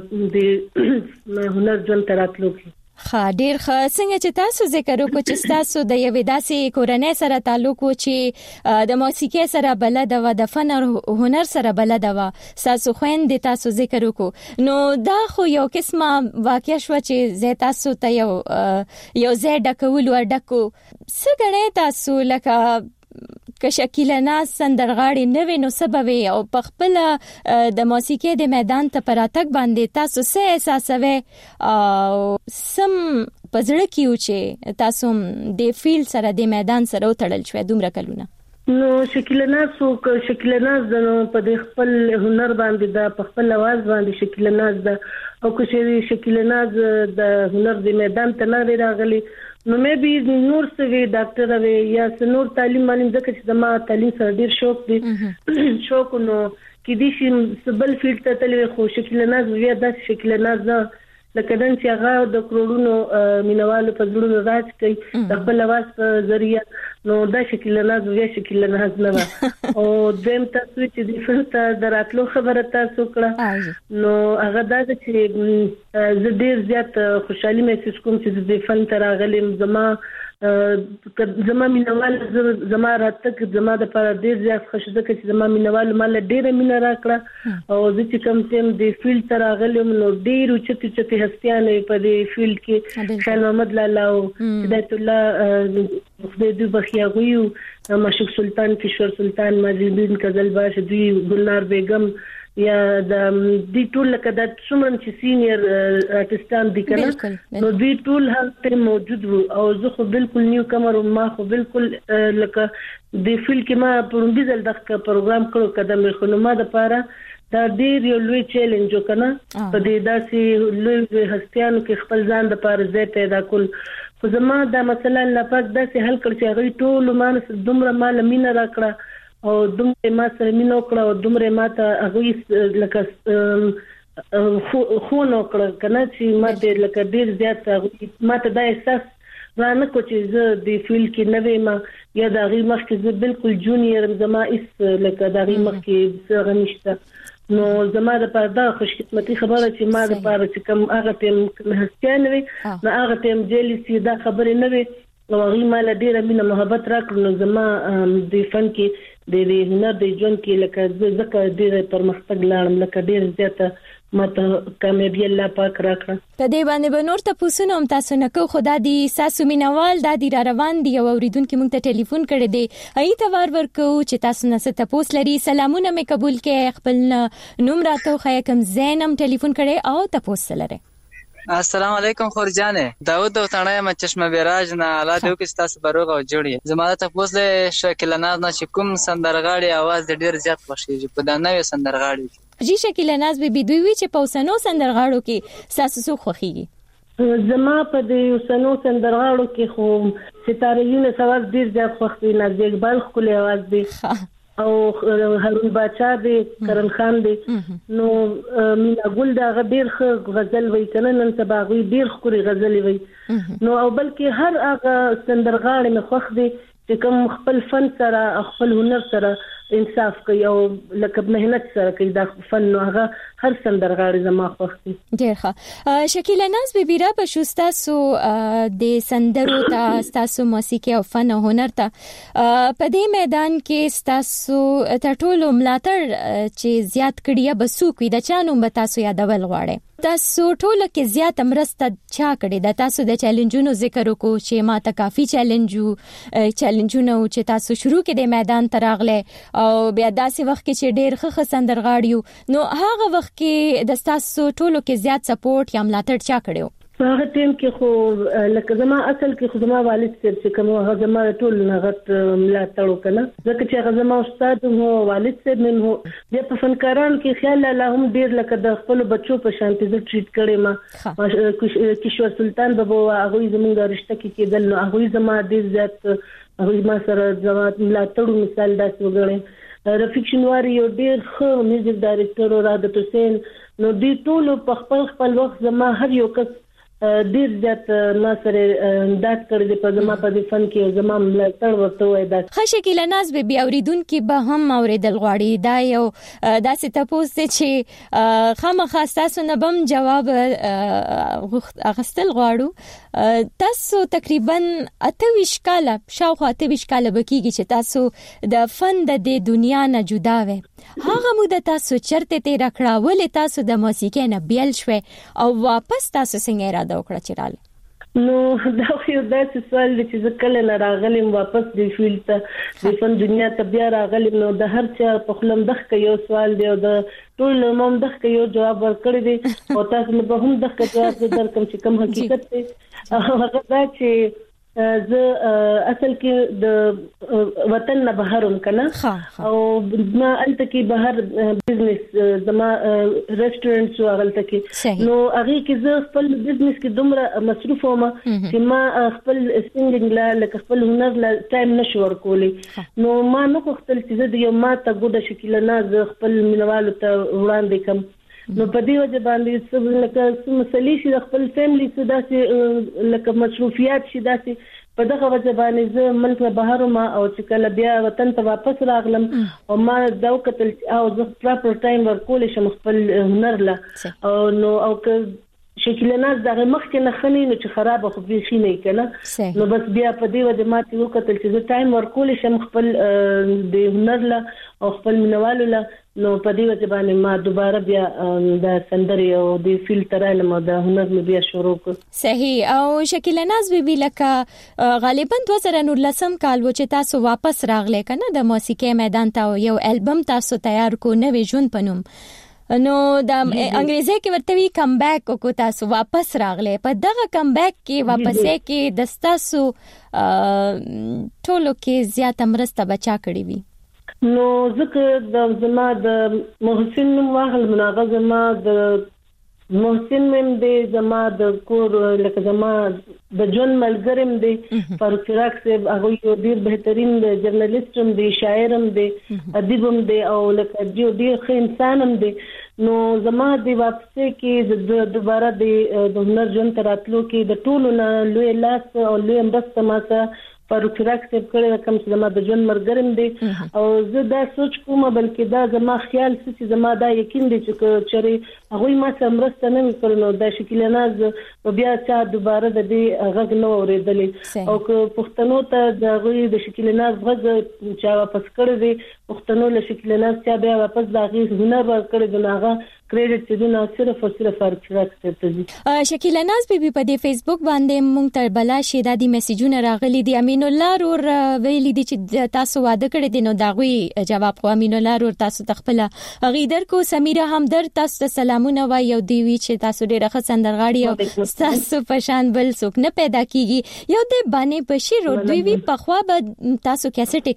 د هنر ژوند تراتلو کې. ډیر ښه. څنګه چې تاسو ذکر وکړو چې تاسو د یوې داسې کورنۍ سره تعلق و چې د موسیقي سره بلد و د فن او هنر سره بلد و تاسو خويندې تاسو ذکر وکړو نو دا خو یو قسمه واقع شو چې زه تاسو ته یو زه ډکول و ډکو څنګه تاسو لکه که شکیل ناز سندرغاړي نوې نو سبب او په خپل د موسیقي د میدان ته پراتک باندې تاسو څه احساسوي او سم پزړه کیو چې تاسو د فیلډ سره د میدان سره وتړل شوې دومره کلونه؟ نو شکیل ناز نو په خپل هنر باندې دا په خپل आवाज باندې شکیل ناز دا او که شکیل ناز د هنر د میدان ته نه راغلي نو مې نور څه ډاکټر وي یا نور تعلیم باندې ځکه چې زما تعلیم سره ډیر شوق دي شوق نو کې دي چې سبل فیلډ ته تلوي خو شکیل ناز وی دا شکیل ناز لکه دن چې هغه د کروڑونو مینوالو په زړونو راج کوي د خپل आवाज په ذریعہ نو دا شکل ناز وی شکل ناز نه او دیم تاسو چې د فرصت دراتلو خبره تاسو کړه نو هغه دا چې زه ډیر زیات خوشحالي محسوس کوم چې د فن تر غلم زما مینوال زما راته زما د پر ډیر زیات خوشاله چې زما مینوال مال ډیر مینا راکړه او زه چې کوم تم د فیلډ تر غلم نو ډیر چتی هستیانې په دې فیلډ کې خان محمد لالا او هدایت الله خدای دې بخیا غویو مشک سلطان کشور سلطان ماجدین قزلباش دوی ګلنار بیگم یا د دې ټول لکه د څومره چې سینیئر آرټستان دي کنه نو دې ټول هلته موجود وو او زه خو بالکل نیو کمر ما خو بالکل لکه د فیل کې ما پروندې ځل دغه پروګرام کړو قدم خو نو ما د پاره دا ډیر یو لوی چیلنج وکنه په دې داسې لوی هستیانو کې خپل ځان د پاره ځای پیدا کول خو زما دا مثلا لپاره داسې حل کړ چې هغه ټول مانس دومره مال مینا راکړه او دومره ما سره مينو کړه او دومره ما ته هغه لکه خو نو کړه کنه چې ما دې لکه ډیر زیات ما ته دا احساس رانه کو چې زه د فیلډ کې نوې ما یا د غي مخ کې زه بالکل جونیئر زما اس لکه د غي مخ کې څنګه نشته نو زما د پاره خوش خدمتي خبره چې ما د پاره چې کوم هغه تم هستیان وي نو هغه تم جیلیسی دا خبره نه وي او غي مال ډیر مینه محبت راکړو نو زما د فن کې د هنر د ژوند کې لکه ځکه ډیر پرمختګ لاړم لکه ډیر زیاته ماته کامیابی الله پاک راکړه په دې باندې به نور تاسو هم تاسو نه کو خدا دې ساسو مینوال د دې روان دي او اوریدونکو موږ ته ټلیفون کړی دی ایته ورکو چې تاسو نه ست تاسو لري سلامونه مې قبول کې خپل نوم راته خو کوم زینم ټلیفون کړي او تاسو لري السلام علیکم خورجانه داود دوتانه ما چشمه بیراج نه اعلی دیو کې تاسو بروغ او جوړی زماده تاسو له شکل ناز نه چې کوم سندرغاړي आवाज ډیر زیات خوشیږي په دا نوې سندرغاړي جی شکل ناز به دوی وی چې په وسنو سندرغاړو کې تاسو خوخیږي زما په دې وسنو سندرغاړو کې خو ستاره یونه سواز ډیر زیات خوښي نه دی اقبال خپل आवाज دی او هارون باچا دی کرن خان دی نو مینا ګل دا غډیر غزل وای کنه نن سبا غوي ډیر خوري غزل وای نو او بلکې هر هغه سندرغاړي مخ دی چې کوم خپل فن سره خپل هنر سره انصاف کوي او لکه مهنت سره کوي دا فن نو هغه هر سندرغاړي زما خوښ دي ډیر ښه شکیله ناز به بیره په شوستاسو د سندرو تاسو موسیقي او فن او هنر ته په دې میدان کې تاسو ټولو ملاتړ چې زیات کړی به سوق وي د چانو به تاسو یادول غواړي تاسو ټولو کې زیات مرسته چا کړی دا تاسو د چیلنجونو ذکر وکړو چې ما ته کافي چیلنجونه چې تاسو شروع کې د میدان تراغله او بیا داسې وخت کې چې ډېر ښه سندرغاړي نو هغه وخت کې د تاسو ټولو کې زیات سپورټ یا ملاتړ چا کړو هغه ټیم کې خو لکه زما اصل کې خو زما والد صاحب چې کوم هغه زما ټول نغت ملاتړ وکړه ځکه چې هغه زما استاد هو والد صاحب من هو د فنکارانو کې خیال الله هم ډیر لکه د خپل بچو په شانتي زه ټریټ کړم ما کشور سلطان بابا هغه زمونږ رشتہ کې کېدل نو هغه زما ډیر زیات هغه ما سره زما ملاتړ مثال داسې وګڼي رفیق شنواری یو ډیر ښه میوزیک ډایریکټر او رادت حسین نو دې ټول په خپل وخت زما هر یو کس ډیر زیات ما سره دات کړی دی په زما په فن کې زما ملاتړ ورته وای دا خشکیله ناز به اوریدونکو به هم اوریدل غواړي دا یو داسې تاسو چې خامخا تاسو نه بم جواب اغستل غواړو تاسو تقریبا 28 کاله شاوخوا 28 کاله بکیږي چې تاسو د فن د دنیا نه جدا وې هغه موده تاسو چرته تیر کړه ولې تاسو د موسیقۍ نه بیل شوي او واپس تاسو څنګه اراده وکړه چې رااله نو دا یو داسې سوال دی چې کله نه راغلم واپس د فیلډ ته د فن دنیا ته بیا راغلم نو د هر چا په خلم دغه یو سوال دی او د ټول موږ دغه یو جواب ورکړی دی او تاسو نه به هم دغه جواب درکم چې کوم حقیقت دی هغه دا چې زه اصل کې د وطن نه بهرم کنه او ما الته کې بهر بزنس زما ریسټورانټ سو هغه کې نو هغه کې زه خپل بزنس کې دومره مصروف وم چې ما خپل سینګینګ لا لکه خپل هنر لا ټایم نشو ورکولې نو ما نو خپل چې زه د یو ما ته ګوډه شکل نه زه خپل مینوالو ته وړاندې کوم نو په دې وجه باندې څه لکه مسلې شي د خپل فیملی څخه داسې لکه مصروفیات شي داسې په دغه وجه باندې زه ملک نه بهر ما او چې کله بیا وطن ته واپس راغلم او ما دا وکتل او زه پراپر ټایم ورکول شم خپل هنر له او نو او که شکلناز دغه مخکې نه خني نو چې خراب خو به شي نه کنه نو بس بیا په دې وجه ما ته وکتل چې زه ټایم ورکول شم خپل د هنر له او خپل منوالو له نو په دې وجه باندې ما دوباره بیا د سندري او د فیل ترانه د هنر مې بیا شروع کړ صحیح او شکلناز بیبي لکه غالبا 2019 کال و چې تاسو واپس راغله کنه د موسیقي میدان ته یو البم تاسو تیار کو نوې ژوند پنوم نو د انګریزي کې ورته وی کم بیک کو تاسو واپس راغله په دغه کم بیک کې واپسې کې د تاسو ټولو کې زیات مرسته بچا کړی وي نو ځکه د زما د محسن واغل مناغه زما د محسن مم دې زما د کور لکه زما د جون ملګرم دې فاروق فراق صاحب هغه یو ډیر بهترین جرنالست هم دی شاعرم دی ادیبم دی او لکه یو ډیر ښه انسانم دی نو زما د واپسې کې د دوباره د هنر ژوند تراتلو کې د ټولو نه لوی لاس او لوی مرسته ما سره فاروق فراق صاحب کړی کوم چې زما د ژوند مرګرم دی او زه دا سوچ کوم بلکې دا زما خیال چې زما دا یقین دی چې چېرې هغه ما سره مرسته نه وکړي نو دا شکلناز بیا چې دوباره د دې غږ نو اورېدلې او که پښتنو ته د غوي د شکلناز غږ چې واپس کړی دی پښتنو له شکلناز چې بیا واپس دا غي هنر ورکړي دغه کریډټ چې دونه صرف او صرف فاروق فراق صاحب ته دي شکلناز بیبي په دې فیسبوک باندې مونږ تر بلا شي د دې میسجونه راغلي دي امین الله رور ویلي دي چې تاسو واده کړی دي نو داغوي جواب خو امین الله رور تاسو تخپل غیدر کو سمیره همدر تاسو سلامونه وای یو دی وی چې تاسو ډیره ښه سندرغاړي او تاسو په شان بل څوک نه پیدا کیږي یو د باندې بشیر ور دوی وی په خوا به تاسو کیسټ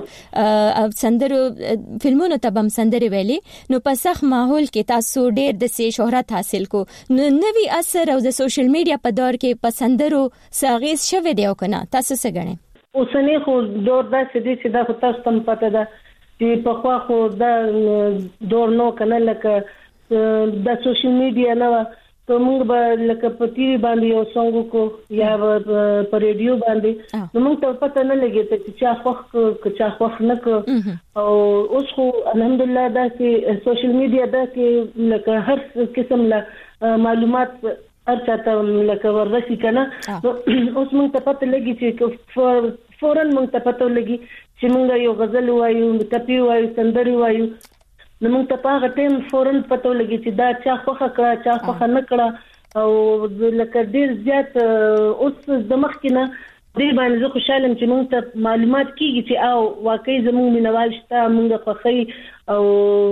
کولې سندرو فلمونو ته بم سندري ویلي نو په سخت ماحول کې تاسو ډېر د سي شهرت حاصل کو نوې اثر او د سوشل میډیا په دور کې پسندرو ساغیز شوه دی او کنه تاسو څه غنئ اوسنی خو دور دا چې دا خو تاسو ته پته ده چې په خوا خو دا دور نو کنه لکه د سوشل میډیا نه ته موږ به لکه په ټي وي باندې یو څنګه کو یا په ریډیو باندې نو موږ ته پته نه لګي چې چا خوښ نه کو او اوس خو الحمدلله دا چې سوشل میډیا دا کې لکه هر قسم له معلومات ارچاته لکه ورسي کنه اوس موږ ته پته لګي چې فورن موږ ته پته لګي چې موږ یو غزل وایو ټپي وایو سندري وایو نو موږ ته په هغه ټیم فورن پته لګي چې دا چا خوخه کړه چا خوخه نه کړه او لکه ډیر زیات اوس د مخکینه دې باندې زه خوشاله چې موږ ته معلومات کیږي چې او واقعي زموږ مینوال شته موږ خوخي او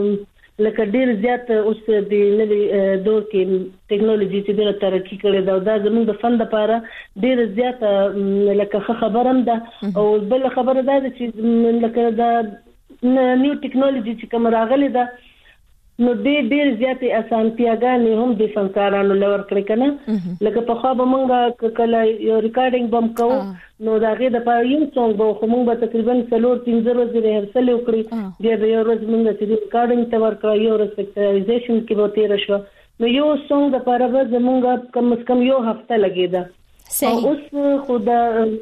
لکه ډیر زیات اوس د نوې دور کې ټیکنالوژي چې ډیره ترقی کړې ده دا زموږ د فن لپاره ډیر زیات لکه خبرم ده او بل خبره ده چې لکه دا نیو ټیکنالوژي چې کوم راغلي ده نو ډېر زیاتې اسانتیاګانې هم د فنکارانو لور کړې کنه لکه په خو به مونږه کله یو ریکارډینګ بم کوو نو دا غي د پاره یو څنګه به خو مونږ به تقریبا 3-5 ورځې ریهرسل وکړي بیا به یو ورځ مونږ چې ریکارډینګ ته ورکړو یو ورځ پکچرایزیشن کې به تیر شو نو یو څنګه د پاره به زمونږ کم از کم یو هفته لګیدا اوس خو دا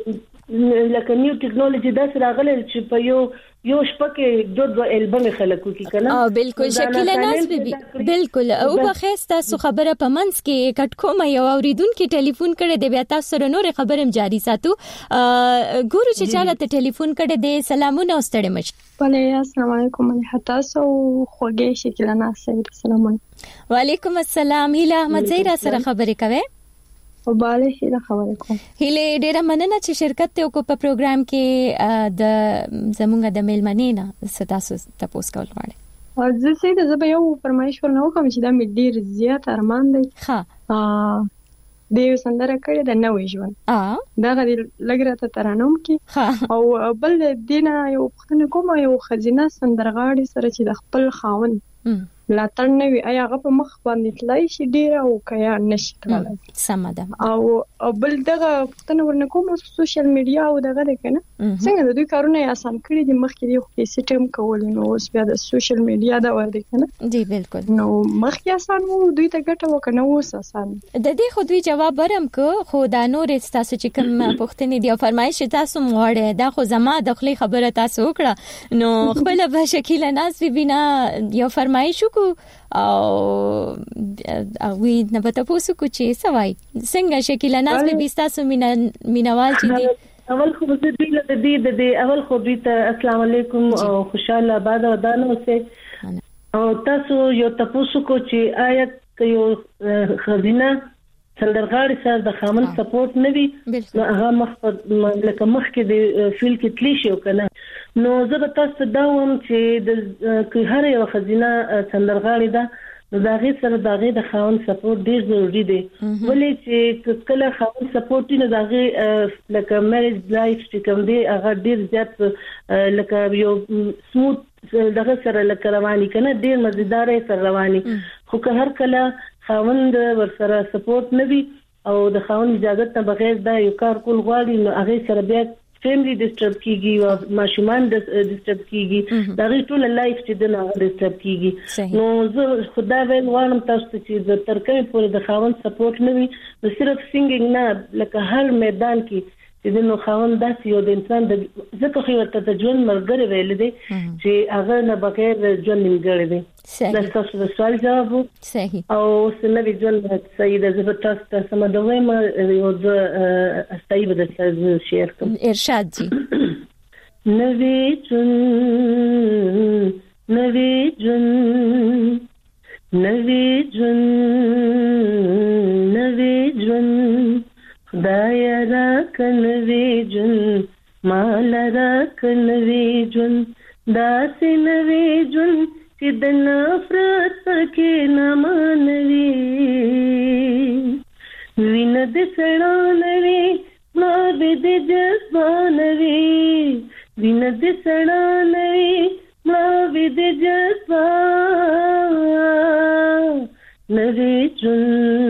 لکه نیو ټیکنالوژي دا راغله چې په یو شپه دوه البم خلکو کې کنه بالکل شکلناز بیبي بالکل او بخښت تاسو خبره پمنس کې کټکوم یو اوریدونکو ټلیفون کړي دی بیا تاسو سره نور خبرم جاری ساتو ګورو چې چاله ته ټلیفون کړي دی سلامونه واستړم بله السلام علیکم تاسو خوږه شکلناز السلام علیکم وعلیکم السلام هیله احمد زیرا سره خبرې کوي وباله هیله خبرې کوم هیله ډیره مننه چې شرکت ته کو په پروګرام کې د زمونږ د میلمنې نه ستاسو تاسو کول غواړي او زه سې د زبې یو فرمایش ورنو کوم چې دا مې ډیر زیات ارمان دی ها د یو سندره کړې د نوې ژوند دا غوډي لګرته ترانوم کې او بل دینه یو خنه کوم یو خزینه سندرغاړي سره چې د خپل خاون ملاتړ نه وي آیا هغه په مخ باندې تلای شي ډیر او کیا نشي تلای سم ده او بل دغه پښتنه ورنکوم سوشل میډیا او دغه ده کنه څنګه د دوی کارونه آسان کړی دي مخکې دی خو سیستم کول نو اوس بیا د سوشل میډیا دا ور دي کنه جی بالکل نو مخکې آسان وو دوی ته ګټه وکنه اوس آسان د دې خو دوی جواب ورم کو خو دا نور تاسو چې کوم پښتنې دی فرمایش تاسو مغواړي دا خو زما د خپل خبره تاسو وکړه نو خپل به شکیله ناز بنا یو فرمایش کو او وی نه پته پوسو کو چې سوای څنګه شکیله ناز به تاسو مینوال چې دی اول خو د دې اول خو دوی ته السلام علیکم او خوشاله آباد ودانو سه او تاسو یو تاسو کو چې آیا یو خزینه سندرغاړي سره د خامن سپورټ نه وي نو هغه لکه مخ کې د فیل کې تلی شي کنه نو زه به تاسو دا وم چې د هر یو خزینه سندرغاړي دا د هغه سره د هغه د خامن سپورټ ډیر ضروری دی ولې چې کله خامن سپورټ نه د هغه لکه میریج لایف چې کوم دی هغه ډیر زیات لکه یو سموث دغه سره لکه رواني کنه ډیر مزیدار سره رواني خو که هر کله خاوند ورسره سپورټ نه وي او د خاوند اجازه ته بغیر دا یو کار کول غواړي نو هغه سره بیا فیملی ډیسټرب کیږي او ماشومان ډیسټرب کیږي دا غي ټول لایف چې د نه ډیسټرب کیږي نو زه خدای ویل وانم تاسو چې د ترکمه پورې د خاوند سپورټ نه وي نو صرف سینګینګ نه لکه هر میدان کې چې نو خاوند داسې یو د انسان د ځکه خو ورته د ژوند مرګره ویل دي چې هغه نه بغیر ژوند نیمګړی دی دا تاسو د سوال جواب صحیح او سنوي ژوند صحیح د زبر تاسو ته سم د وایم یو د استایب د تاسو شیر کوم ارشاد جی نوی ژوند نوی ژوند نوی ژوند نوی ژوند خدای را کنوی جن مال را کنوی جن داسې نوی جن چې د نفرت پکې نه مانوي وینه د سړانوي مړه د جذبانوي وینه د سړانوي مړه د جذبانوي جن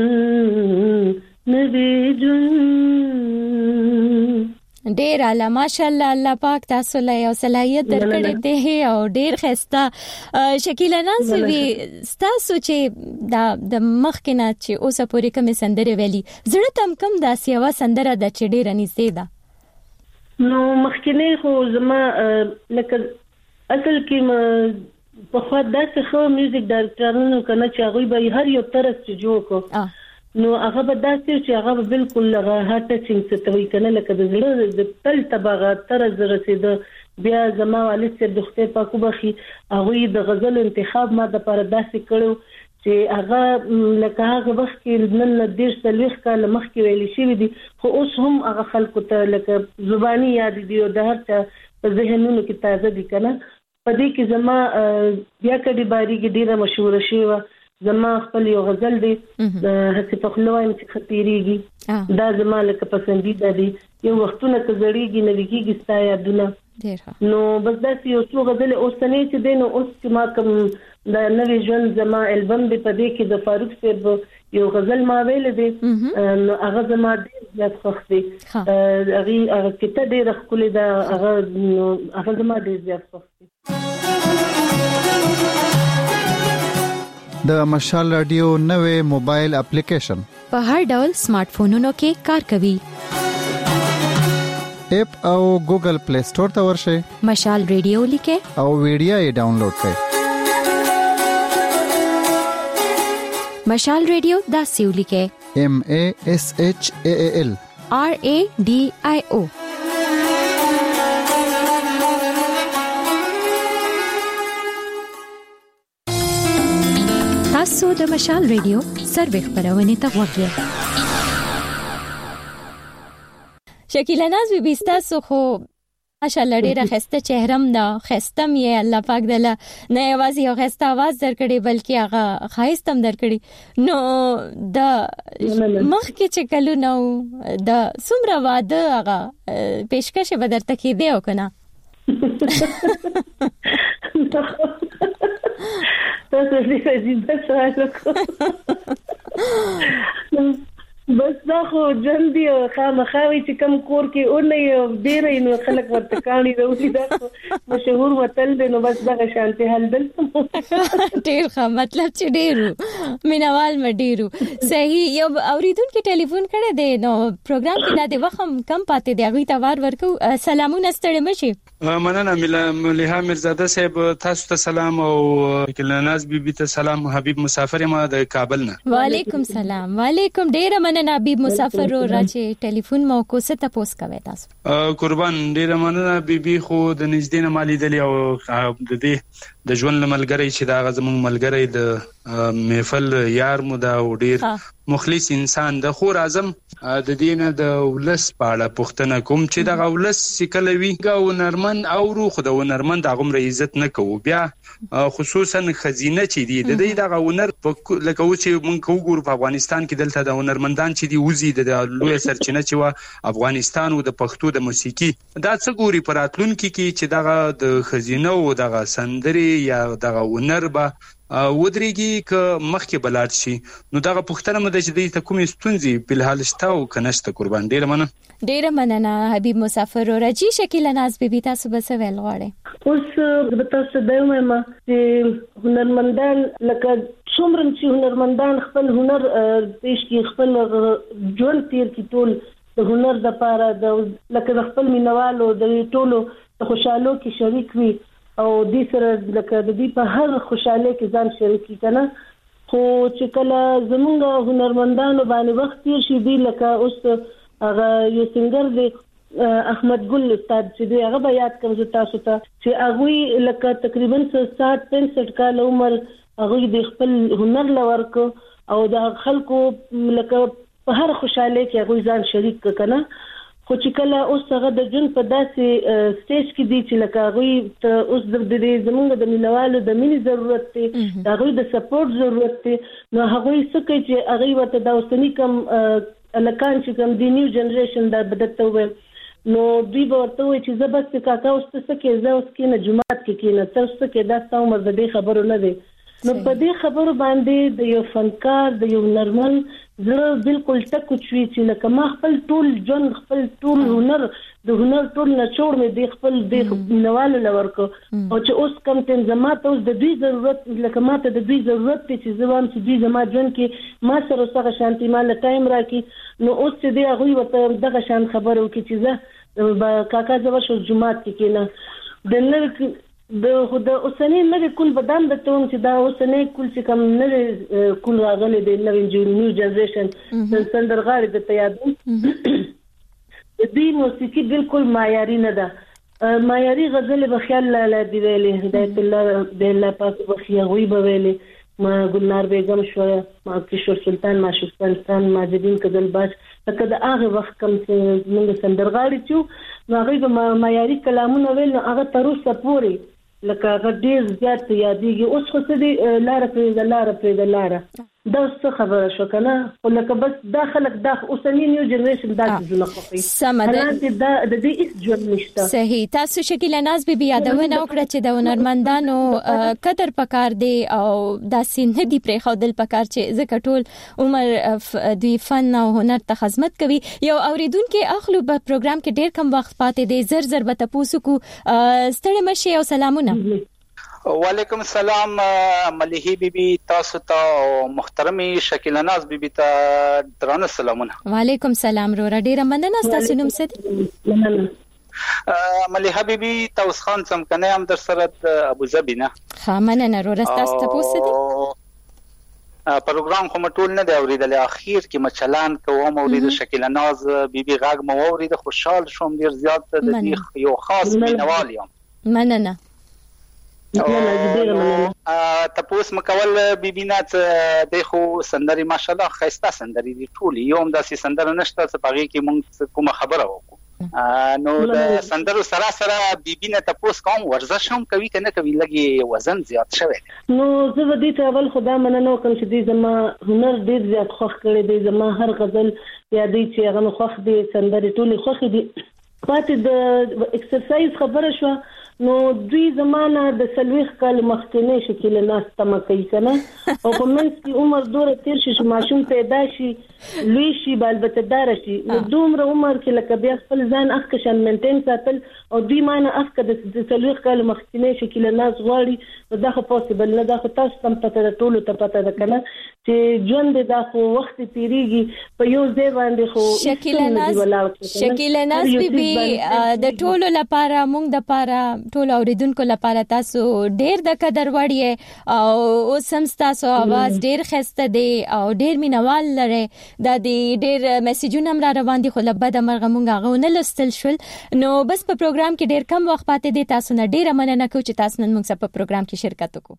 ډیر اعلی ماشاءالله الله پاک تاسو له یو صلاحیت درکړې دی او ډیر خسته شکیله ناز وی تاسو چې د مخکنه چې اوسه پوری کوم سندره ویلي زړه تم کم داسې وا سندره د چډیر نږدې ده نو مخکنه خو زما لکه اصل کې په خوا داسې خو میوزیک ډایرکټرونو کنه چې هغه به هر یو طرز چې جوړ کو نو هغه به داسې چې هغه بالکل هغه هارت ټچینګ څه توي کنه لکه د زړه د تل تبغه طرز رسید بیا زما والد سره د خپل پاکو بخي هغه د غزل انتخاب ما د پر داسې کړو چې هغه لکه هغه وخت کې نن د دې سلوخ کال مخکې ویل شي دي خو اوس هم هغه خلکو ته لکه زبانی یاد دي او د هر څه په ذهنونو کې تازه دي کنه په دې کې زما بیا کډي باری کې ډیره مشهور شوه زما خپل یو غزل دی هڅه په خلوایم چې خطيريږي دا زما لکه پسندیده دی یو وختونه ته زړیږي نویږي ستا یادونه نو بس دا یو څو غزل اوسنۍ چې دی نو اوس چې ما کوم دا نوی ژوند زما البم دی په دې کې د فاروق صاحب یو غزل ما ویل دی نو هغه زما ډیر زیات خوښ دی هغه کته ډیر خپل دا هغه زما ډیر زیات خوښ دی د مشال رادیو نوې موبایل اپلیکیشن په هر ډول سمارټ فونونو کې کار کوي اپ او ګوګل پلی سٹور ته ورشئ مشال رادیو لیکه او ویډیو یې ډاونلوډ کړئ مشال رادیو دا سیو لیکه MASHAAL RADIO تاسو د مشال رادیو سروې خبرونه ته وګورئ شکیله ناز بي تاسو خو ماشاءالله ډیره خسته چهرم دا خستم یې الله پاک دله نه یوازې یو خسته आवाज درکړي بلکې هغه خایستم درکړي نو د مخ کې چې کلو نو د سمره واده هغه پیشکش به درته کې دی او کنه تاسو دې عجیب سوال وکړو بس دا خو جلدی خامخاوي چې کم کور کې اونې ډېر نو خلک ورته کاڼي راوړي دا مشهور وتل دی نو بس دا شانتي حل دل ډېر ښه مطلب چې ډېرو مینوال م ډېرو صحیح یو اوریدونکو ټلیفون کړی دی نو پروګرام کې دا د وخت کم پاتې دی هغه ته وار ورکو سلامونه ستړي مشي مننه مليحه مرزاده صاحب تاسو ته سلام او کلناز بیبي ته سلام حبيب مسافر ما د کابل نه وعلیکم سلام وعلیکم ډېر مننه حبيب مسافر راځي ټلیفون مو کو څه تاسو کوي تاسو قربان ډېر مننه بیبي خو د نږدې نه مالي دلی او د دې د ژوند ملګری چې دا غزمون ملګری د محفل یار مو دا ډېر مخلص انسان د خور اعظم د دینه د ولس پاړه پښتنه کوم چې د ولس سکلوي او نرمن او روخ د نرمن د غمر عزت نه کوو بیا خصوصا خزینه چې دی د دې د غونر لکه و چې مونږ وګورو په افغانستان کې دلته د هنرمندان چې دی وزي د لوی سرچینه چې و افغانستان او د پښتو د موسیقي دا څه ګوري پراتلونکو کې چې دغه د خزینه او دغه سندري یا دغه هنر به ودرېږي ک مخکې بلاد شي نو دغه پښتنه مده چې د کومې ستونزې په حال شته او کنهشته قربان ډېر مننه حبيب مسافر راځي شکیل ناز بیبي تاسو به څه ویل غواړئ اوس د تاسو د ما چې هنرمندان لکه څومره چې هنرمندان خپل هنر پېښ کې خپل ژوند تیر کې ټول د هنر د پاره د لکه خپل مینوالو د ټولو خوشحالو کې شریک وي او دې سره لکه د دې په هر خوشاله کې ځان شریک کنه خو چې کله زمونږ هنرمندانو باندې وخت تیر شي دی لکه اوس هغه یو سنگر دی احمد ګل استاد چې دی هغه یاد کوم تاسو ته چې هغه لکه تقریبا 60-65 کال عمر هغه د خپل هنر لورکو او د خلکو لکه په هر خوشاله کې هغه ځان شریک کنه خو چې کله اوس هغه د جون په داسې سټیج کې دی چې لکه هغه اوس د زمونږ د مینوالو د مینې ضرورت دی هغه د سپورټ ضرورت دی نو هغه څه کوي چې هغه وته د اوسنی کم لکان چې کم دی نیو جنریشن دا بدته وي نو دوی ورته وي چې زبست کاکا اوس څه کې زه اوس کې نه جمعات کې نه تاسو کې دا عمر د دې خبرو نه دی نو په دې خبرو باندې د یو فنکار د یو نرمن زړه بالکل ټکو چوي چې لکه ما خپل ټول جون خپل ټول هنر د هنر ټول نچوړ مې د خپل د نوالو لورکو او چې اوس کم تم زماته اوس د دوی ضرورت لکه ماته د دوی ضرورت چې زوام چې دوی زما جون کې ما سره سره شانتي مال ټایم راکې نو اوس چې دی هغه وته دغه شان خبرو کې چې زه کاکا زو شو جمعات کې نه د نر د خود اوسنی نه کول بدن د تون چې دا اوسنی کول چې کم نه کول راغلي د نیو جنریشن سندرغاړي د تیادو د دې موسیقي بالکل معیاري نه ده معیاري غزل به خیال لاله دی ویلې هدایت الله د الله پاک بخیا وی به ویلې ما ګلنار بیگم شو ما کشور سلطان ما شفتن ماجدین کدل باش لکه د هغه وخت کم چې موږ سندرغاړي چې نو هغه معیاري کلامونه ویل نو هغه تر اوسه پورې لکه هغه ډیر زیات یادېږي اوس خو څه دی لار په لار دا څه خبره شو کنه ولکه بس داخلك اوسنی نیو جنریشن دا څه خوخي حالات دا د دې هیڅ ژوند نشته صحیح تاسو شکیل ناز بیبي یادونه وکړه چې د هنرمندانو قدر پکار دی او دا سینه دی پرې خودل پکار چې زکه ټول عمر دی فن او هنر ته خدمت کوي یو اوریدونکو اخلو په پروګرام کې ډیر کم وخت پاتې دی زر به تاسو کو ستړي مشه او سلامونه وعلیکم السلام مليحه بیبي تاسو ته محترمي شکیل ناز بیبي ته درانه سلامونه وعلیکم السلام رو ډیره مننه تاسو نوم څه دی مليحه بیبي تاسو خان سم کنه هم در سره ابو ظبي نه ها مننه رو تاسو ته پوښتنه دي پروګرام کوم ټول نه دی اوریدل اخیر کې مچلان کوم اورید شکیل ناز بیبي غاګ مو اورید خوشحال شوم ډیر زیات د یو خاص مینوال یم مننه تپوس مکول بیبینات د خو سندري ماشاءالله خيسته سندري دي ټول یوم داسې سندره نشته چې پغې کې مونږ کومه خبره وکړو نو د سندرو سره بیبینه تپوس کوم ورزش هم کوي کنه کوي لګي وزن زیات شوی نو زه ودی ته اول خدا مننه کوم چې دې زما هنر ډیر زیات خوښ کړی دی زما هر غزل یادې چې هغه خوښ دي سندري ټول خوښ دي پاتې د ایکسرسایز خبره شو نو دوی زمانہ د سلويخ کال مخکنه شکل ناس تم کوي کنه او په منځ کې عمر دوره تیر شي ماشوم پیدا شي لوی شي بالبته دار شي نو دومره عمر کې لکه بیا خپل ځان اخکشن منټین ساتل او دوی معنی اخکه د سلويخ کال مخکنه شکل ناس غواړي نو دا خو پوسیبل نه دا خو تاسو تم پته ټولو ته پته ده کنه چې ژوند دا خو وخت تیریږي په یو ځای باندې خو شکل ناس بي د ټولو لپاره مونږ د لپاره ټول اوریدونکو لپاره تاسو ډېر د قدر وړي او سم تاسو आवाज ډېر خسته دی او ډېر مینوال لري د دې ډېر میسجونه هم را روان دي خو لبد مرغه مونږ غو نه لستل شول نو بس په پروګرام کې ډېر کم وخت پاتې دي تاسو نه ډېر مننه کوم چې تاسو نن موږ په پروګرام کې شرکت وکړو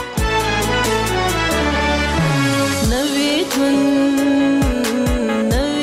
نوی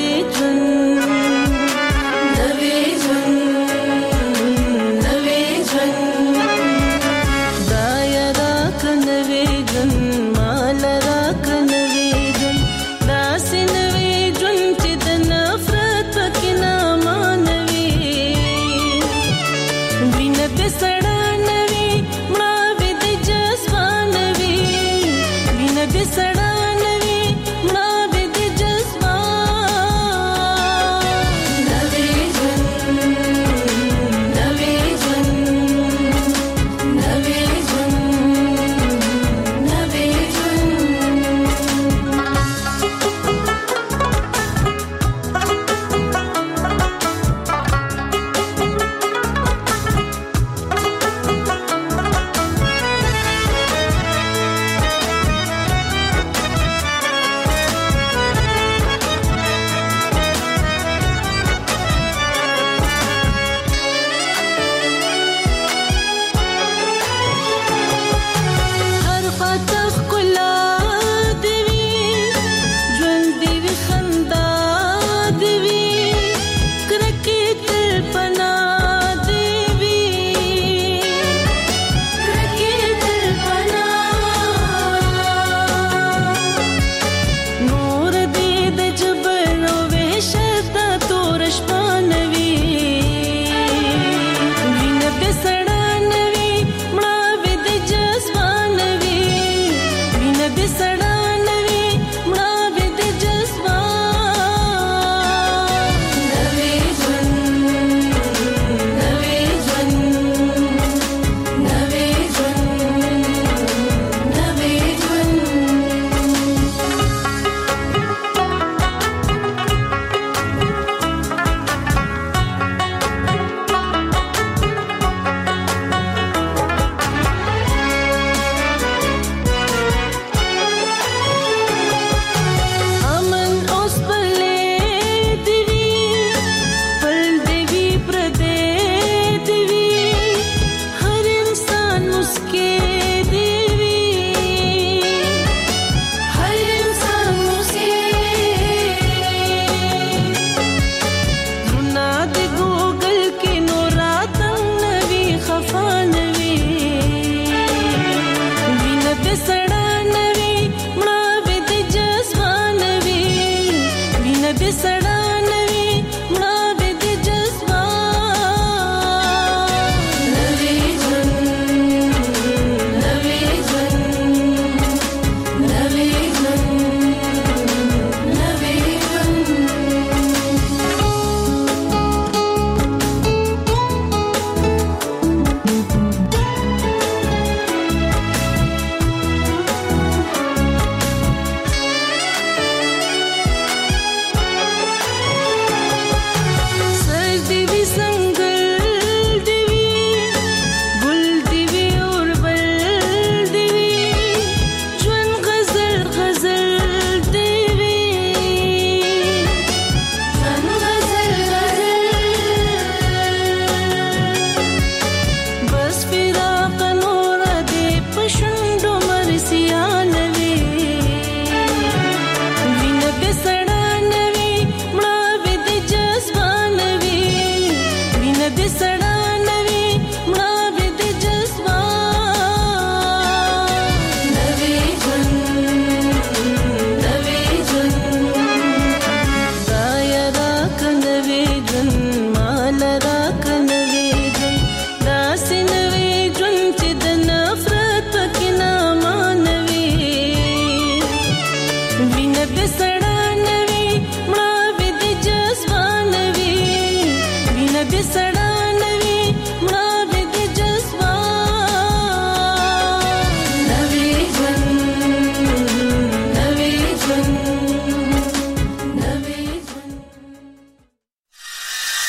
د سړک